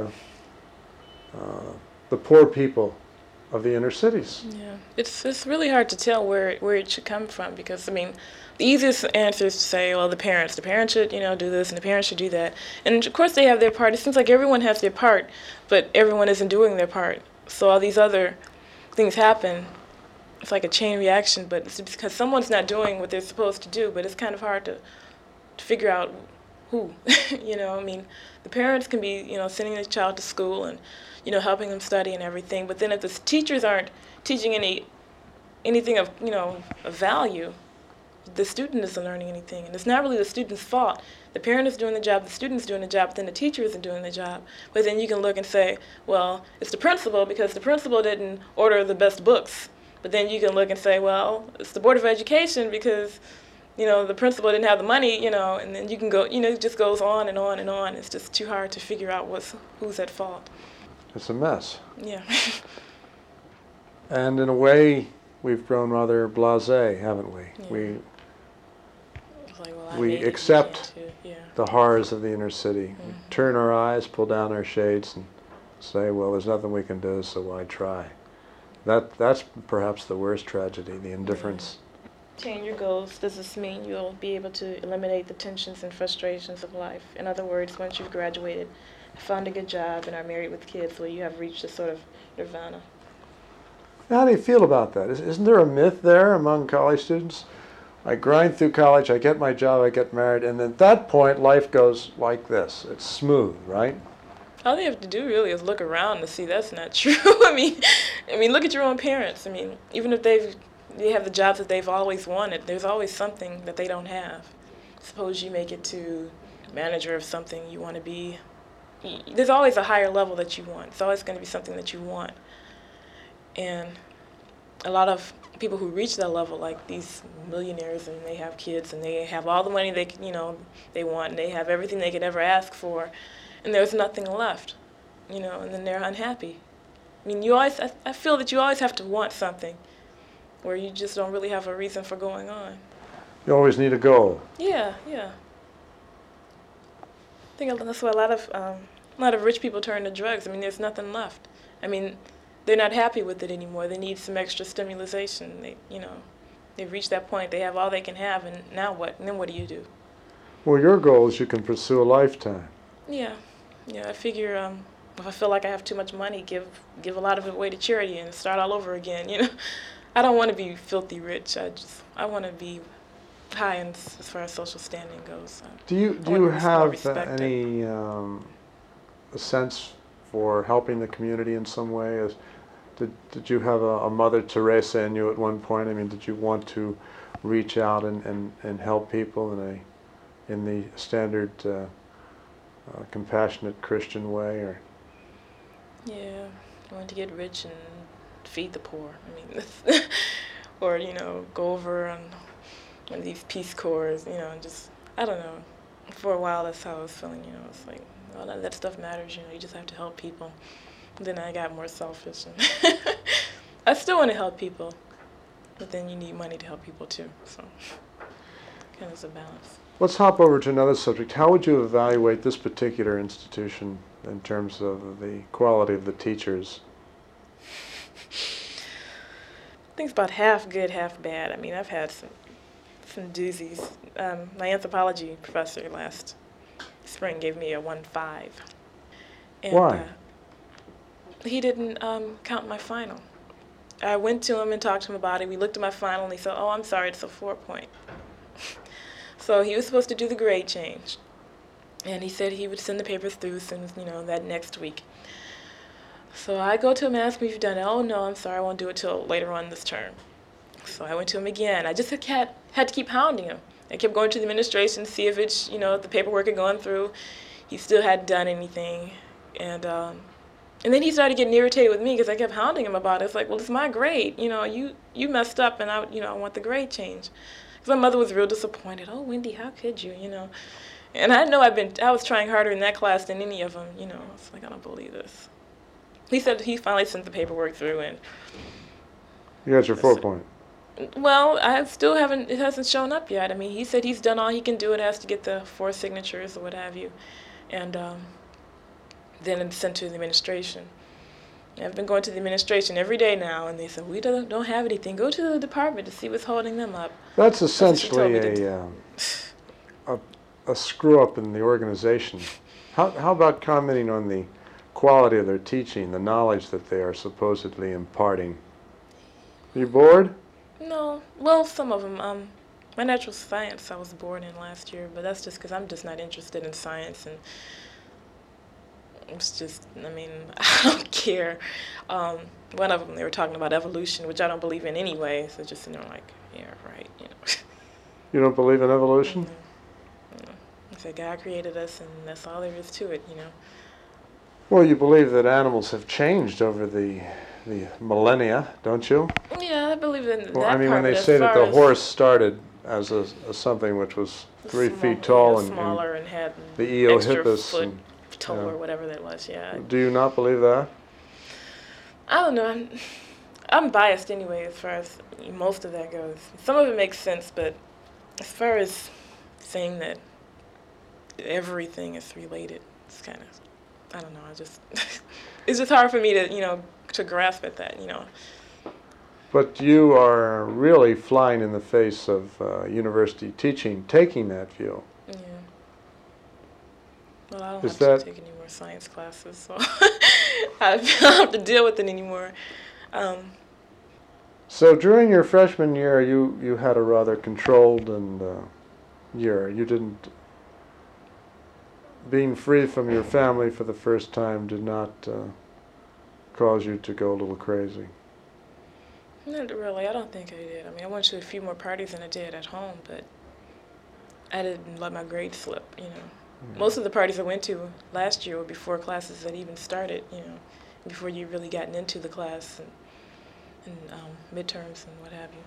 uh, the poor people of the inner cities. Yeah, it's it's really hard to tell where where it should come from, because I mean, the easiest answer is to say, well, the parents, the parents should, you know, do this, and the parents should do that. And of course they have their part. It seems like everyone has their part, but everyone isn't doing their part. So all these other things happen. It's like a chain reaction, but it's because someone's not doing what they're supposed to do. But it's kind of hard to, to figure out who. You know, I mean, the parents can be, you know, sending their child to school and, you know, helping them study and everything. But then if the teachers aren't teaching any anything of, you know, of value, the student isn't learning anything. And it's not really the student's fault. The parent is doing the job, the student's doing the job, but then the teacher isn't doing the job. But then you can look and say, well, it's the principal because the principal didn't order the best books. But then you can look and say, well, it's the Board of Education because, you know, the principal didn't have the money, you know, and then you can go, you know, it just goes on and on and on. It's just too hard to figure out what's who's at fault. It's a mess. Yeah. And in a way, we've grown rather blasé, haven't we? Yeah. We Like, well, I we made it, you accept can't too. Yeah. the horrors of the inner city. We Mhm. turn our eyes, pull down our shades, and say, well, there's nothing we can do, so why try? That That's perhaps the worst tragedy, the indifference. Change your goals. Does this mean you'll be able to eliminate the tensions and frustrations of life? In other words, once you've graduated, found a good job, and are married with kids, well, you have reached a sort of nirvana. How do you feel about that? Is- Isn't there a myth there among college students? I grind through college, I get my job, I get married, and at that point, life goes like this. It's smooth, right? All they have to do really is look around to see that's not true. I mean, I mean, look at your own parents. I mean, even if they've they have the jobs that they've always wanted, there's always something that they don't have. Suppose you make it to manager of something you want to be. There's always a higher level that you want. It's always going to be something that you want. And a lot of people who reach that level, like these millionaires, and they have kids, and they have all the money they can, you know, they want, and they have everything they could ever ask for, and there's nothing left, you know, and then they're unhappy. I mean, you always, I, I feel that you always have to want something, where you just don't really have a reason for going on. You always need a goal. Yeah, yeah. I think that's why a lot of um, a lot of rich people turn to drugs. I mean, there's nothing left. I mean, they're not happy with it anymore. They need some extra stimulation. They, you know, they've reached that point. They have all they can have, and now what? And then what do you do? Well, your goal is you can pursue a lifetime. Yeah, yeah. I figure um, if I feel like I have too much money, give give a lot of it away to charity and start all over again. You know, I don't want to be filthy rich. I just I want to be high in, as far as social standing goes. Do you I do you wanna be still have uh, respected. any um, a sense for helping the community in some way? As, did did you have a, a Mother Teresa in you at one point? I mean, did you want to reach out and, and, and help people in a in the standard uh, uh, compassionate Christian way, or? Yeah, I want to get rich and feed the poor. I mean, or you know, go over on one of these Peace Corps. You know, and just I don't know. For a while, that's how I was feeling. You know, it's like, well, none of that stuff matters. You know, you just have to help people. Then I got more selfish, and I still want to help people, but then you need money to help people too. So, kind of a balance. Let's hop over to another subject. How would you evaluate this particular institution in terms of the quality of the teachers? I think it's about half good, half bad. I mean, I've had some some doozies. Um, my anthropology professor last spring gave me a one five. And, Why? Uh, he didn't um, count my final. I went to him and talked to him about it. We looked at my final and he said, oh, I'm sorry, it's a four point. So he was supposed to do the grade change. And he said he would send the papers through as soon as, you know, that next week. So I go to him and ask him if you've done it. Oh, no, I'm sorry, I won't do it till later on this term. So I went to him again. I just had, had to keep hounding him. I kept going to the administration to see if it's, you know, if the paperwork had gone through. He still hadn't done anything. And um, and then he started getting irritated with me because I kept hounding him about it. It's like, well, it's my grade. You know, you, you messed up and I, you know, I want the grade change. Because my mother was real disappointed. Oh, Wendy, how could you, you know? And I know I've been, I was trying harder in that class than any of them, you know. It's like, I don't believe this. He said he finally sent the paperwork through and... You got your four point. Well, I still haven't, it hasn't shown up yet. I mean, he said he's done all he can do. It has to get the four signatures or what have you. And um, then it's sent to the administration. I've been going to the administration every day now, and they said, we don't, don't have anything. Go to the department to see what's holding them up. That's essentially That's a, um, a, a screw-up in the organization. How, how about commenting on the quality of their teaching, the knowledge that they are supposedly imparting? Are you bored? No. Well, some of them. Um, my natural science I was bored in last year, but that's just because I'm just not interested in science, and it's just, I mean, I don't care. Um, one of them, they were talking about evolution, which I don't believe in anyway, so just, you know, like, yeah, right, you know. You don't believe in evolution? Mm-hmm. Mm-hmm. I said God created us, and that's all there is to it, you know. Well, you believe that animals have changed over the the millennia, don't you? Yeah, I believe in well, that I mean, part, when they as say that far the horse started as a, as something which was three small, feet tall yeah, and, smaller and and had the extra Eohippus foot and, toe yeah. or whatever that was, yeah. Do you not believe that? I don't know. I'm, I'm biased anyway as far as most of that goes. Some of it makes sense, but as far as saying that everything is related, it's kind of, I don't know, I just, it's just hard for me to, you know, to grasp at that, you know. But you are really flying in the face of uh, university teaching, taking that view. Yeah. Well, I don't Is have that to take any more science classes, so I don't have to deal with it anymore. Um, so during your freshman year, you, you had a rather controlled and uh, year. You didn't, being free from your family for the first time did not uh, cause you to go a little crazy. Not really. I don't think I did. I mean, I went to a few more parties than I did at home, but I didn't let my grades slip, you know. Yeah. Most of the parties I went to last year were before classes had even started, you know, before you really gotten into the class and, and um, midterms and what have you.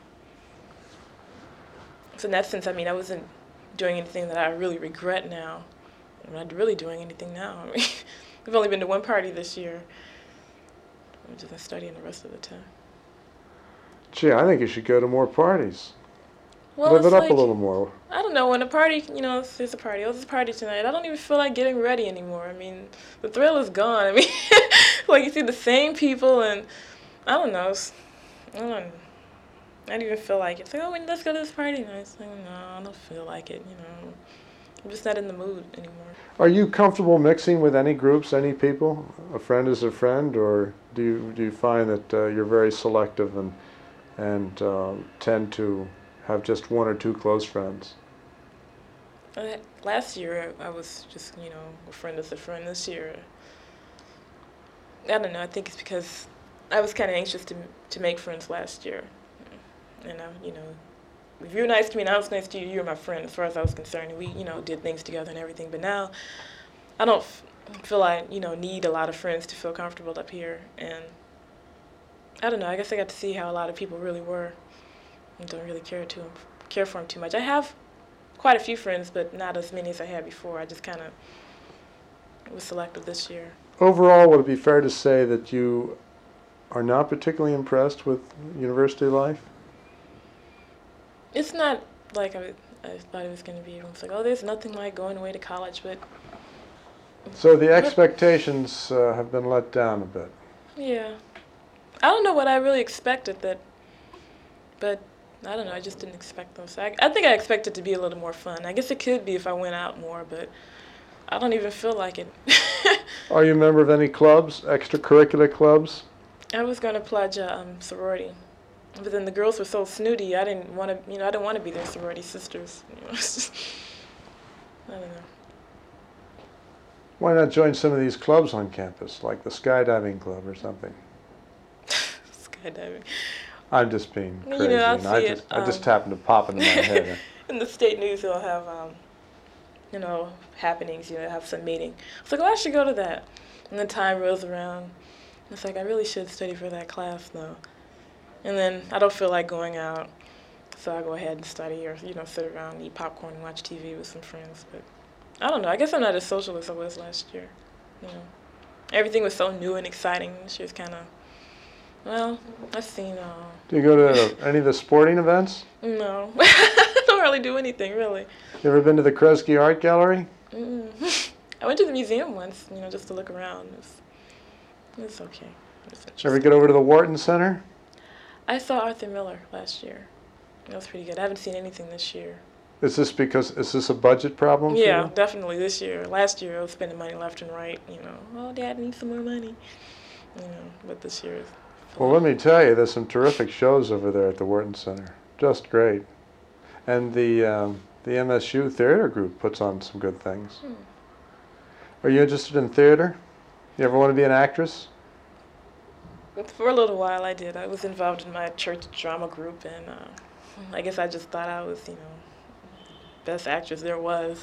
So in that sense, I mean, I wasn't doing anything that I really regret now. I'm not really doing anything now. I mean, we've only been to one party this year. I'm just studying the rest of the time. Gee, I think you should go to more parties. Well, Live it up like, a little more. I don't know, when a party, you know, there's a party, oh, there's a party tonight, I don't even feel like getting ready anymore. I mean, the thrill is gone. I mean, like you see the same people and, I don't know, I don't, I don't even feel like it. It's like, oh, let's go to this party tonight. It's like, no, I don't feel like it, you know. I'm just not in the mood anymore. Are you comfortable mixing with any groups, any people? A friend is a friend, or do you, do you find that uh, you're very selective and and uh, tend to have just one or two close friends? Uh, last year, I was just, you know, a friend is a friend. This year, I don't know, I think it's because I was kind of anxious to to make friends last year. And, I, you know, if you were nice to me and I was nice to you, you were my friend as far as I was concerned. We, you know, did things together and everything. But now, I don't f feel I, you know, need a lot of friends to feel comfortable up here. And I don't know, I guess I got to see how a lot of people really were. I don't really care to care for them too much. I have quite a few friends, but not as many as I had before. I just kind of was selective this year. Overall, would it be fair to say that you are not particularly impressed with university life? It's not like I, I thought it was going to be. It's like, oh, there's nothing like going away to college, but... So the expectations uh, have been let down a bit. Yeah. I don't know what I really expected, that, but I don't know, I just didn't expect them. So I, I think I expected it to be a little more fun. I guess it could be if I went out more, but I don't even feel like it. Are you a member of any clubs, extracurricular clubs? I was going to pledge a um, sorority, but then the girls were so snooty. I didn't want to, you know, I didn't want to be their sorority sisters. You know, it's just, I don't know. Why not join some of these clubs on campus, like the skydiving club or something? Skydiving. I'm just being crazy. You know, I'll and I see just, it, I just um, happened to pop into my head. In the state news, they'll have, um, you know, happenings. You know, have some meeting. It's like, oh, I should go to that. And then time rolls around. It's like I really should study for that class, though. And then I don't feel like going out, so I go ahead and study, or you know, sit around, and eat popcorn, and watch T V with some friends. But I don't know. I guess I'm not as social as I was last year. You know, everything was so new and exciting. This year's kind of, well, I've seen. Uh, Do you go to any of the sporting events? No, I don't really do anything really. You ever been to the Kresge Art Gallery? Mm. I went to the museum once, you know, just to look around. It was, it was okay. It was Ever get over to the Wharton Center? I saw Arthur Miller last year. That was pretty good. I haven't seen anything this year. Is this because, is this a budget problem for Yeah, you? definitely this year. Last year I was spending money left and right, you know. Oh, Dad needs some more money. You know, but this year is Well, let me tell you, there's some terrific shows over there at the Wharton Center. Just great. And the, um, the M S U Theater Group puts on some good things. Hmm. Are you interested in theater? You ever want to be an actress? For a little while I did. I was involved in my church drama group, and uh, I guess I just thought I was, you know, best actress there was.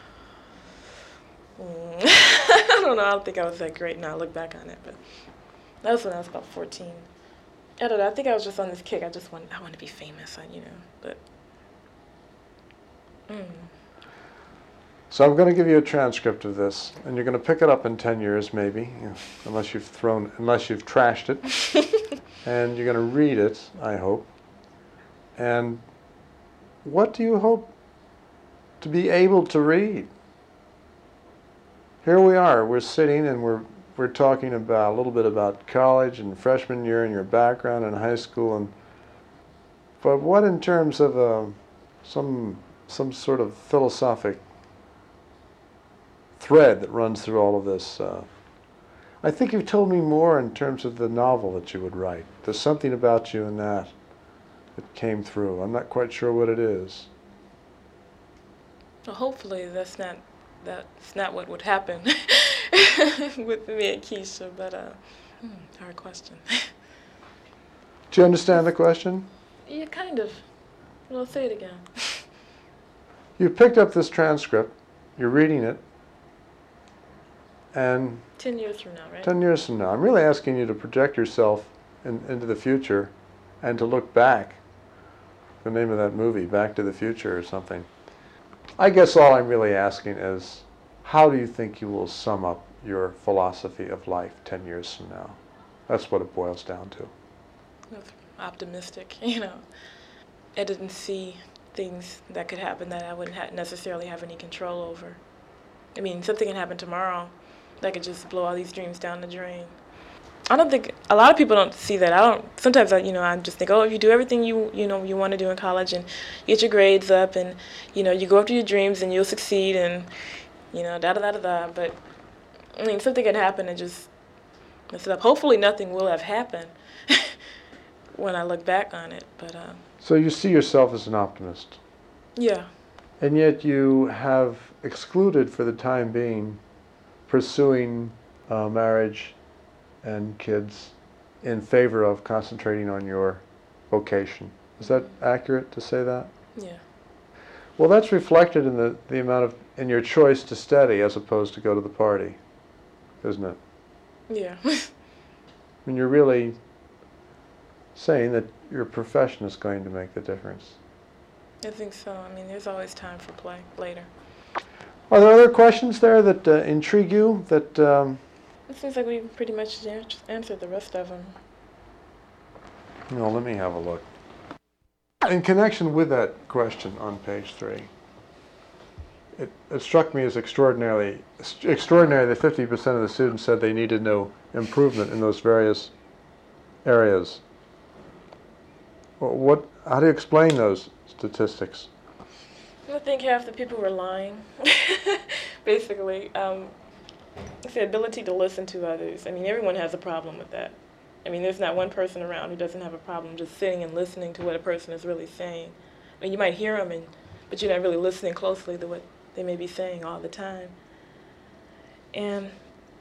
Mm. I don't know, I don't think I was that great now I look back on it, but that was when I was about fourteen. I don't know, I think I was just on this kick. I just want, I want to be famous, I, you know, but. Mm. So I'm going to give you a transcript of this, and you're going to pick it up in ten years, maybe, you know, unless you've thrown, unless you've trashed it, and you're going to read it, I hope. And what do you hope to be able to read? Here we are. We're sitting, and we're we're talking about a little bit about college and freshman year and your background in high school, and but what in terms of uh, some some sort of philosophic thread that runs through all of this? Uh, I think you've told me more in terms of the novel that you would write. There's something about you in that that came through. I'm not quite sure what it is. Well, hopefully that's not that's not what would happen with me and Keisha, but uh, hmm, hard question. Do you understand the question? Yeah, kind of. Well, say it again. You picked up this transcript, you're reading it, and Ten years from now, right? ten years from now, I'm really asking you to project yourself in, into the future and to look back. The name of that movie, Back to the Future or something. I guess all I'm really asking is, how do you think you will sum up your philosophy of life ten years from now? That's what it boils down to. That's optimistic, you know. I didn't see things that could happen that I wouldn't ha- necessarily have any control over. I mean, something can happen tomorrow that could just blow all these dreams down the drain. I don't think, a lot of people don't see that. I don't, sometimes I, you know, I just think, oh, if you do everything you, you know, you want to do in college and you get your grades up and, you know, you go after your dreams and you'll succeed and, you know, da-da-da-da-da. But, I mean, something can happen and just mess it up. Hopefully nothing will have happened when I look back on it, but. Uh, So you see yourself as an optimist. Yeah. And yet you have excluded for the time being pursuing uh, marriage and kids in favor of concentrating on your vocation. Is that accurate to say that? Yeah. Well, that's reflected in the, the amount of, in your choice to study as opposed to go to the party, isn't it? Yeah. I mean, you're really saying that your profession is going to make the difference. I think so. I mean, there's always time for play later. Are there other questions there that uh, intrigue you? That um, It seems like we pretty much answered the rest of them. no, let me have a look. In connection with that question on page three, it, it struck me as extraordinarily extraordinary that fifty percent of the students said they needed no improvement in those various areas. Well, what? How do you explain those statistics? I think half the people were lying, basically. Um, it's the ability to listen to others. I mean, everyone has a problem with that. I mean, there's not one person around who doesn't have a problem just sitting and listening to what a person is really saying. I mean, you might hear them, and, but you're not really listening closely to what they may be saying all the time. And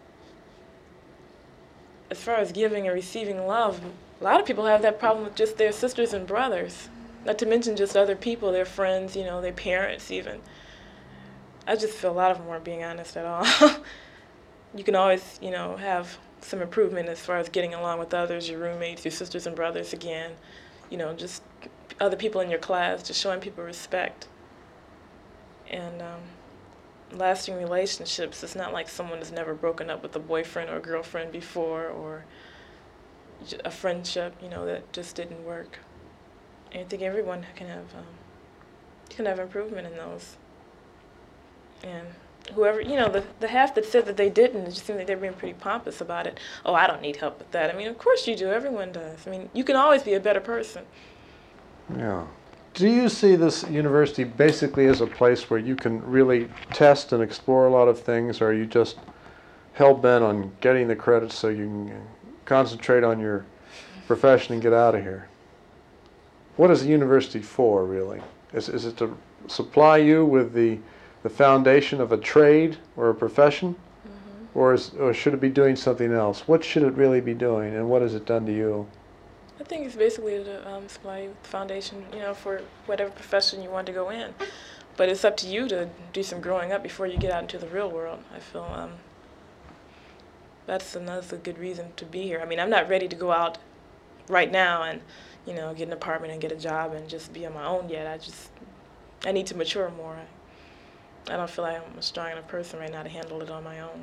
as far as giving and receiving love, a lot of people have that problem with just their sisters and brothers, not to mention just other people, their friends, you know, their parents even. I just feel a lot of them weren't being honest at all. You can always, you know, have some improvement as far as getting along with others, your roommates, your sisters and brothers again, you know, just other people in your class, just showing people respect. And um, lasting relationships, it's not like someone has never broken up with a boyfriend or girlfriend before, or a friendship, you know, that just didn't work. And I think everyone can have um, can have improvement in those. And whoever, you know, the, the half that said that they didn't, it just seemed like they were being pretty pompous about it. Oh, I don't need help with that. I mean, of course you do. Everyone does. I mean, you can always be a better person. Yeah. Do you see this university basically as a place where you can really test and explore a lot of things, or are you just hell-bent on getting the credits so you can concentrate on your profession and get out of here? What is the university for, really? Is, is it to supply you with the the foundation of a trade or a profession, mm-hmm. or, is, or should it be doing something else? What should it really be doing, and what has it done to you? I think it's basically to um, supply you with the foundation, you know, for whatever profession you want to go in. But it's up to you to do some growing up before you get out into the real world. I feel um, that's another good reason to be here. I mean, I'm not ready to go out right now and, you know, get an apartment and get a job and just be on my own yet. I just, I need to mature more. I don't feel like I'm a strong enough person right now to handle it on my own.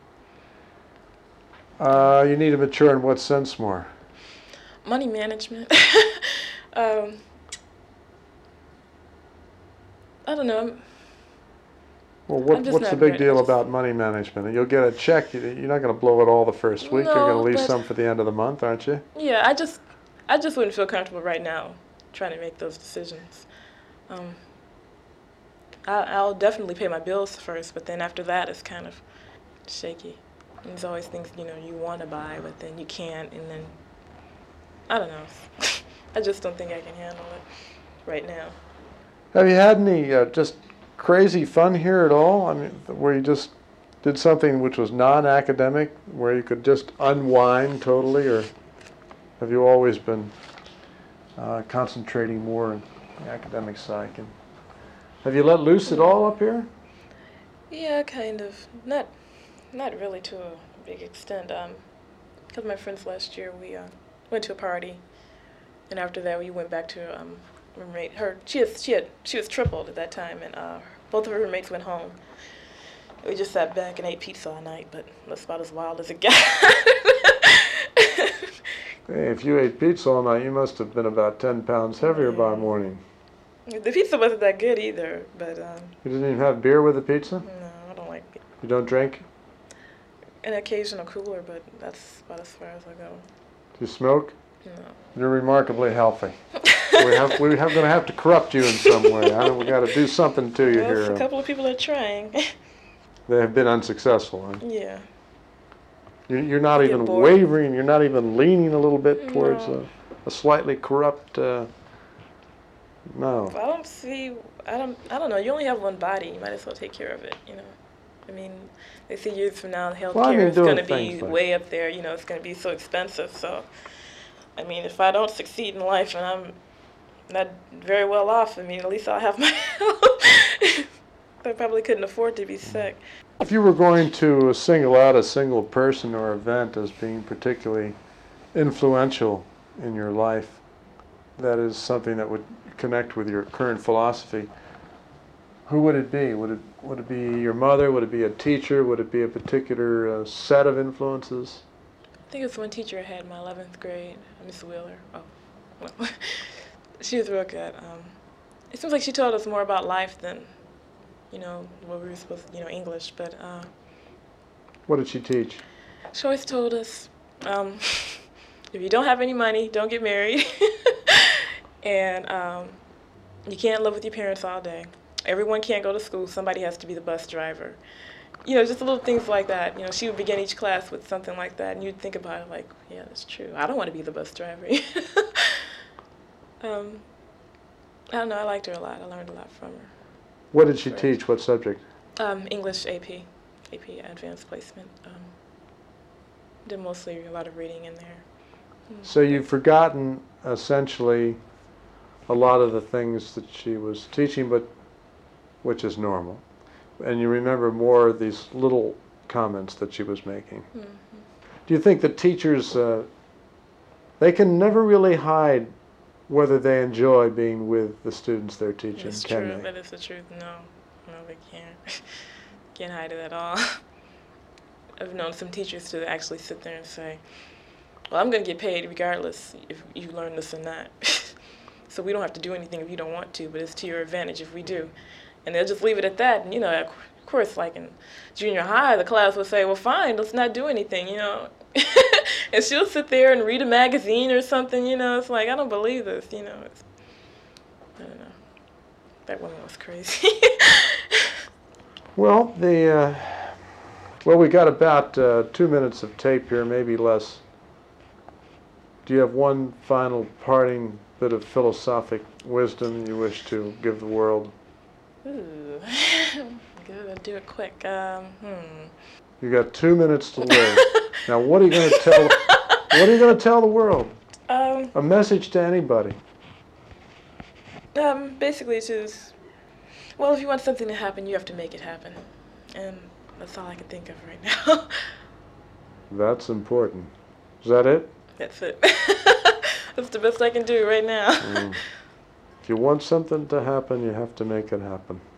Uh, you need to mature in what sense more? Money management. um, I don't know. I'm, well, what, I'm what's the big deal about money management? You'll get a check. You're not going to blow it all the first week. No, You're going to leave some for the end of the month, aren't you? Yeah, I just, I just wouldn't feel comfortable right now trying to make those decisions. Um, I'll definitely pay my bills first, but then after that, it's kind of shaky. And there's always things, you know, you want to buy, but then you can't, and then, I don't know. I just don't think I can handle it right now. Have you had any uh, just crazy fun here at all? I mean, where you just did something which was non-academic, where you could just unwind totally, or have you always been uh, concentrating more on the academic side? And have you let loose at all up here? Yeah, kind of. Not, not really to a big extent. Um, because my friends last year, we uh, went to a party, and after that, we went back to um, roommate. Her, she has, she had, she was tripled at that time, and uh, both of her roommates went home. We just sat back and ate pizza all night, but that's about as wild as it got. Hey, if you ate pizza all night, you must have been about ten pounds heavier mm. by morning. The pizza wasn't that good either, but... Um, you didn't even have beer with the pizza? No, I don't like beer. You don't drink? An occasional cooler, but that's about as far as I go. Do you smoke? No. You're remarkably healthy. we have, we have going to have to corrupt you in some way. I we got to do something to you well, here. A couple of people are trying. They have been unsuccessful, huh? Yeah. You're, you're not even wavering. You're not even leaning a little bit towards no. a, a slightly corrupt... Uh, No. I don't see, I don't, I don't know, you only have one body, you might as well take care of it, you know. I mean, they say years from now, health well, care I mean, is going to like be way up there, you know, it's going to be so expensive, so, I mean, if I don't succeed in life and I'm not very well off, I mean, at least I'll have my health. I probably couldn't afford to be sick. If you were going to single out a single person or event as being particularly influential in your life, that is something that would connect with your current philosophy, who would it be? Would it would it be your mother? Would it be a teacher? Would it be a particular uh, set of influences? I think it's one teacher I had in my eleventh grade, Miss Wheeler. Oh, well, she was real good. Um, it seems like she taught us more about life than, you know, what we were supposed to, you know, English. But uh, what did she teach? She always told us, um, if you don't have any money, don't get married. And um, you can't live with your parents all day. everyone can't go to school. Somebody has to be the bus driver. You know, just little things like that. You know, she would begin each class with something like that, and you'd think about it like, yeah, that's true. I don't want to be the bus driver. um, I don't know. I liked her a lot. I learned a lot from her. What did she Right. teach? What subject? Um, English A P, A P Advanced Placement. Um, did mostly a lot of reading in there. Mm. So you've forgotten essentially a lot of the things that she was teaching, but which is normal. And you remember more of these little comments that she was making. Mm-hmm. Do you think that teachers, uh, they can never really hide whether they enjoy being with the students they're teaching, It's can true. they? That is the truth. No, no, they can't. Can't hide it at all. I've known some teachers to actually sit there and say, well, I'm going to get paid regardless if you learn this or not. So we don't have to do anything if you don't want to, but it's to your advantage if we do. And they'll just leave it at that. And, you know, of course, like in junior high, the class will say, well, fine, let's not do anything, you know. And she'll sit there and read a magazine or something, you know. It's like, I don't believe this, you know. It's, I don't know. That woman was crazy. Well, the uh, well, we got about uh, two minutes of tape here, maybe less. Do you have one final parting bit of philosophic wisdom you wish to give the world? Ooh. Good, I'll do it quick. Um, hmm. You got two minutes to live. Now, what are you going to tell? What are you going to tell the world? Um, A message to anybody. um, basically, it's just, well, if you want something to happen, you have to make it happen. And that's all I can think of right now. That's important. Is that it? That's it. That's the best I can do right now. Mm. If you want something to happen, you have to make it happen.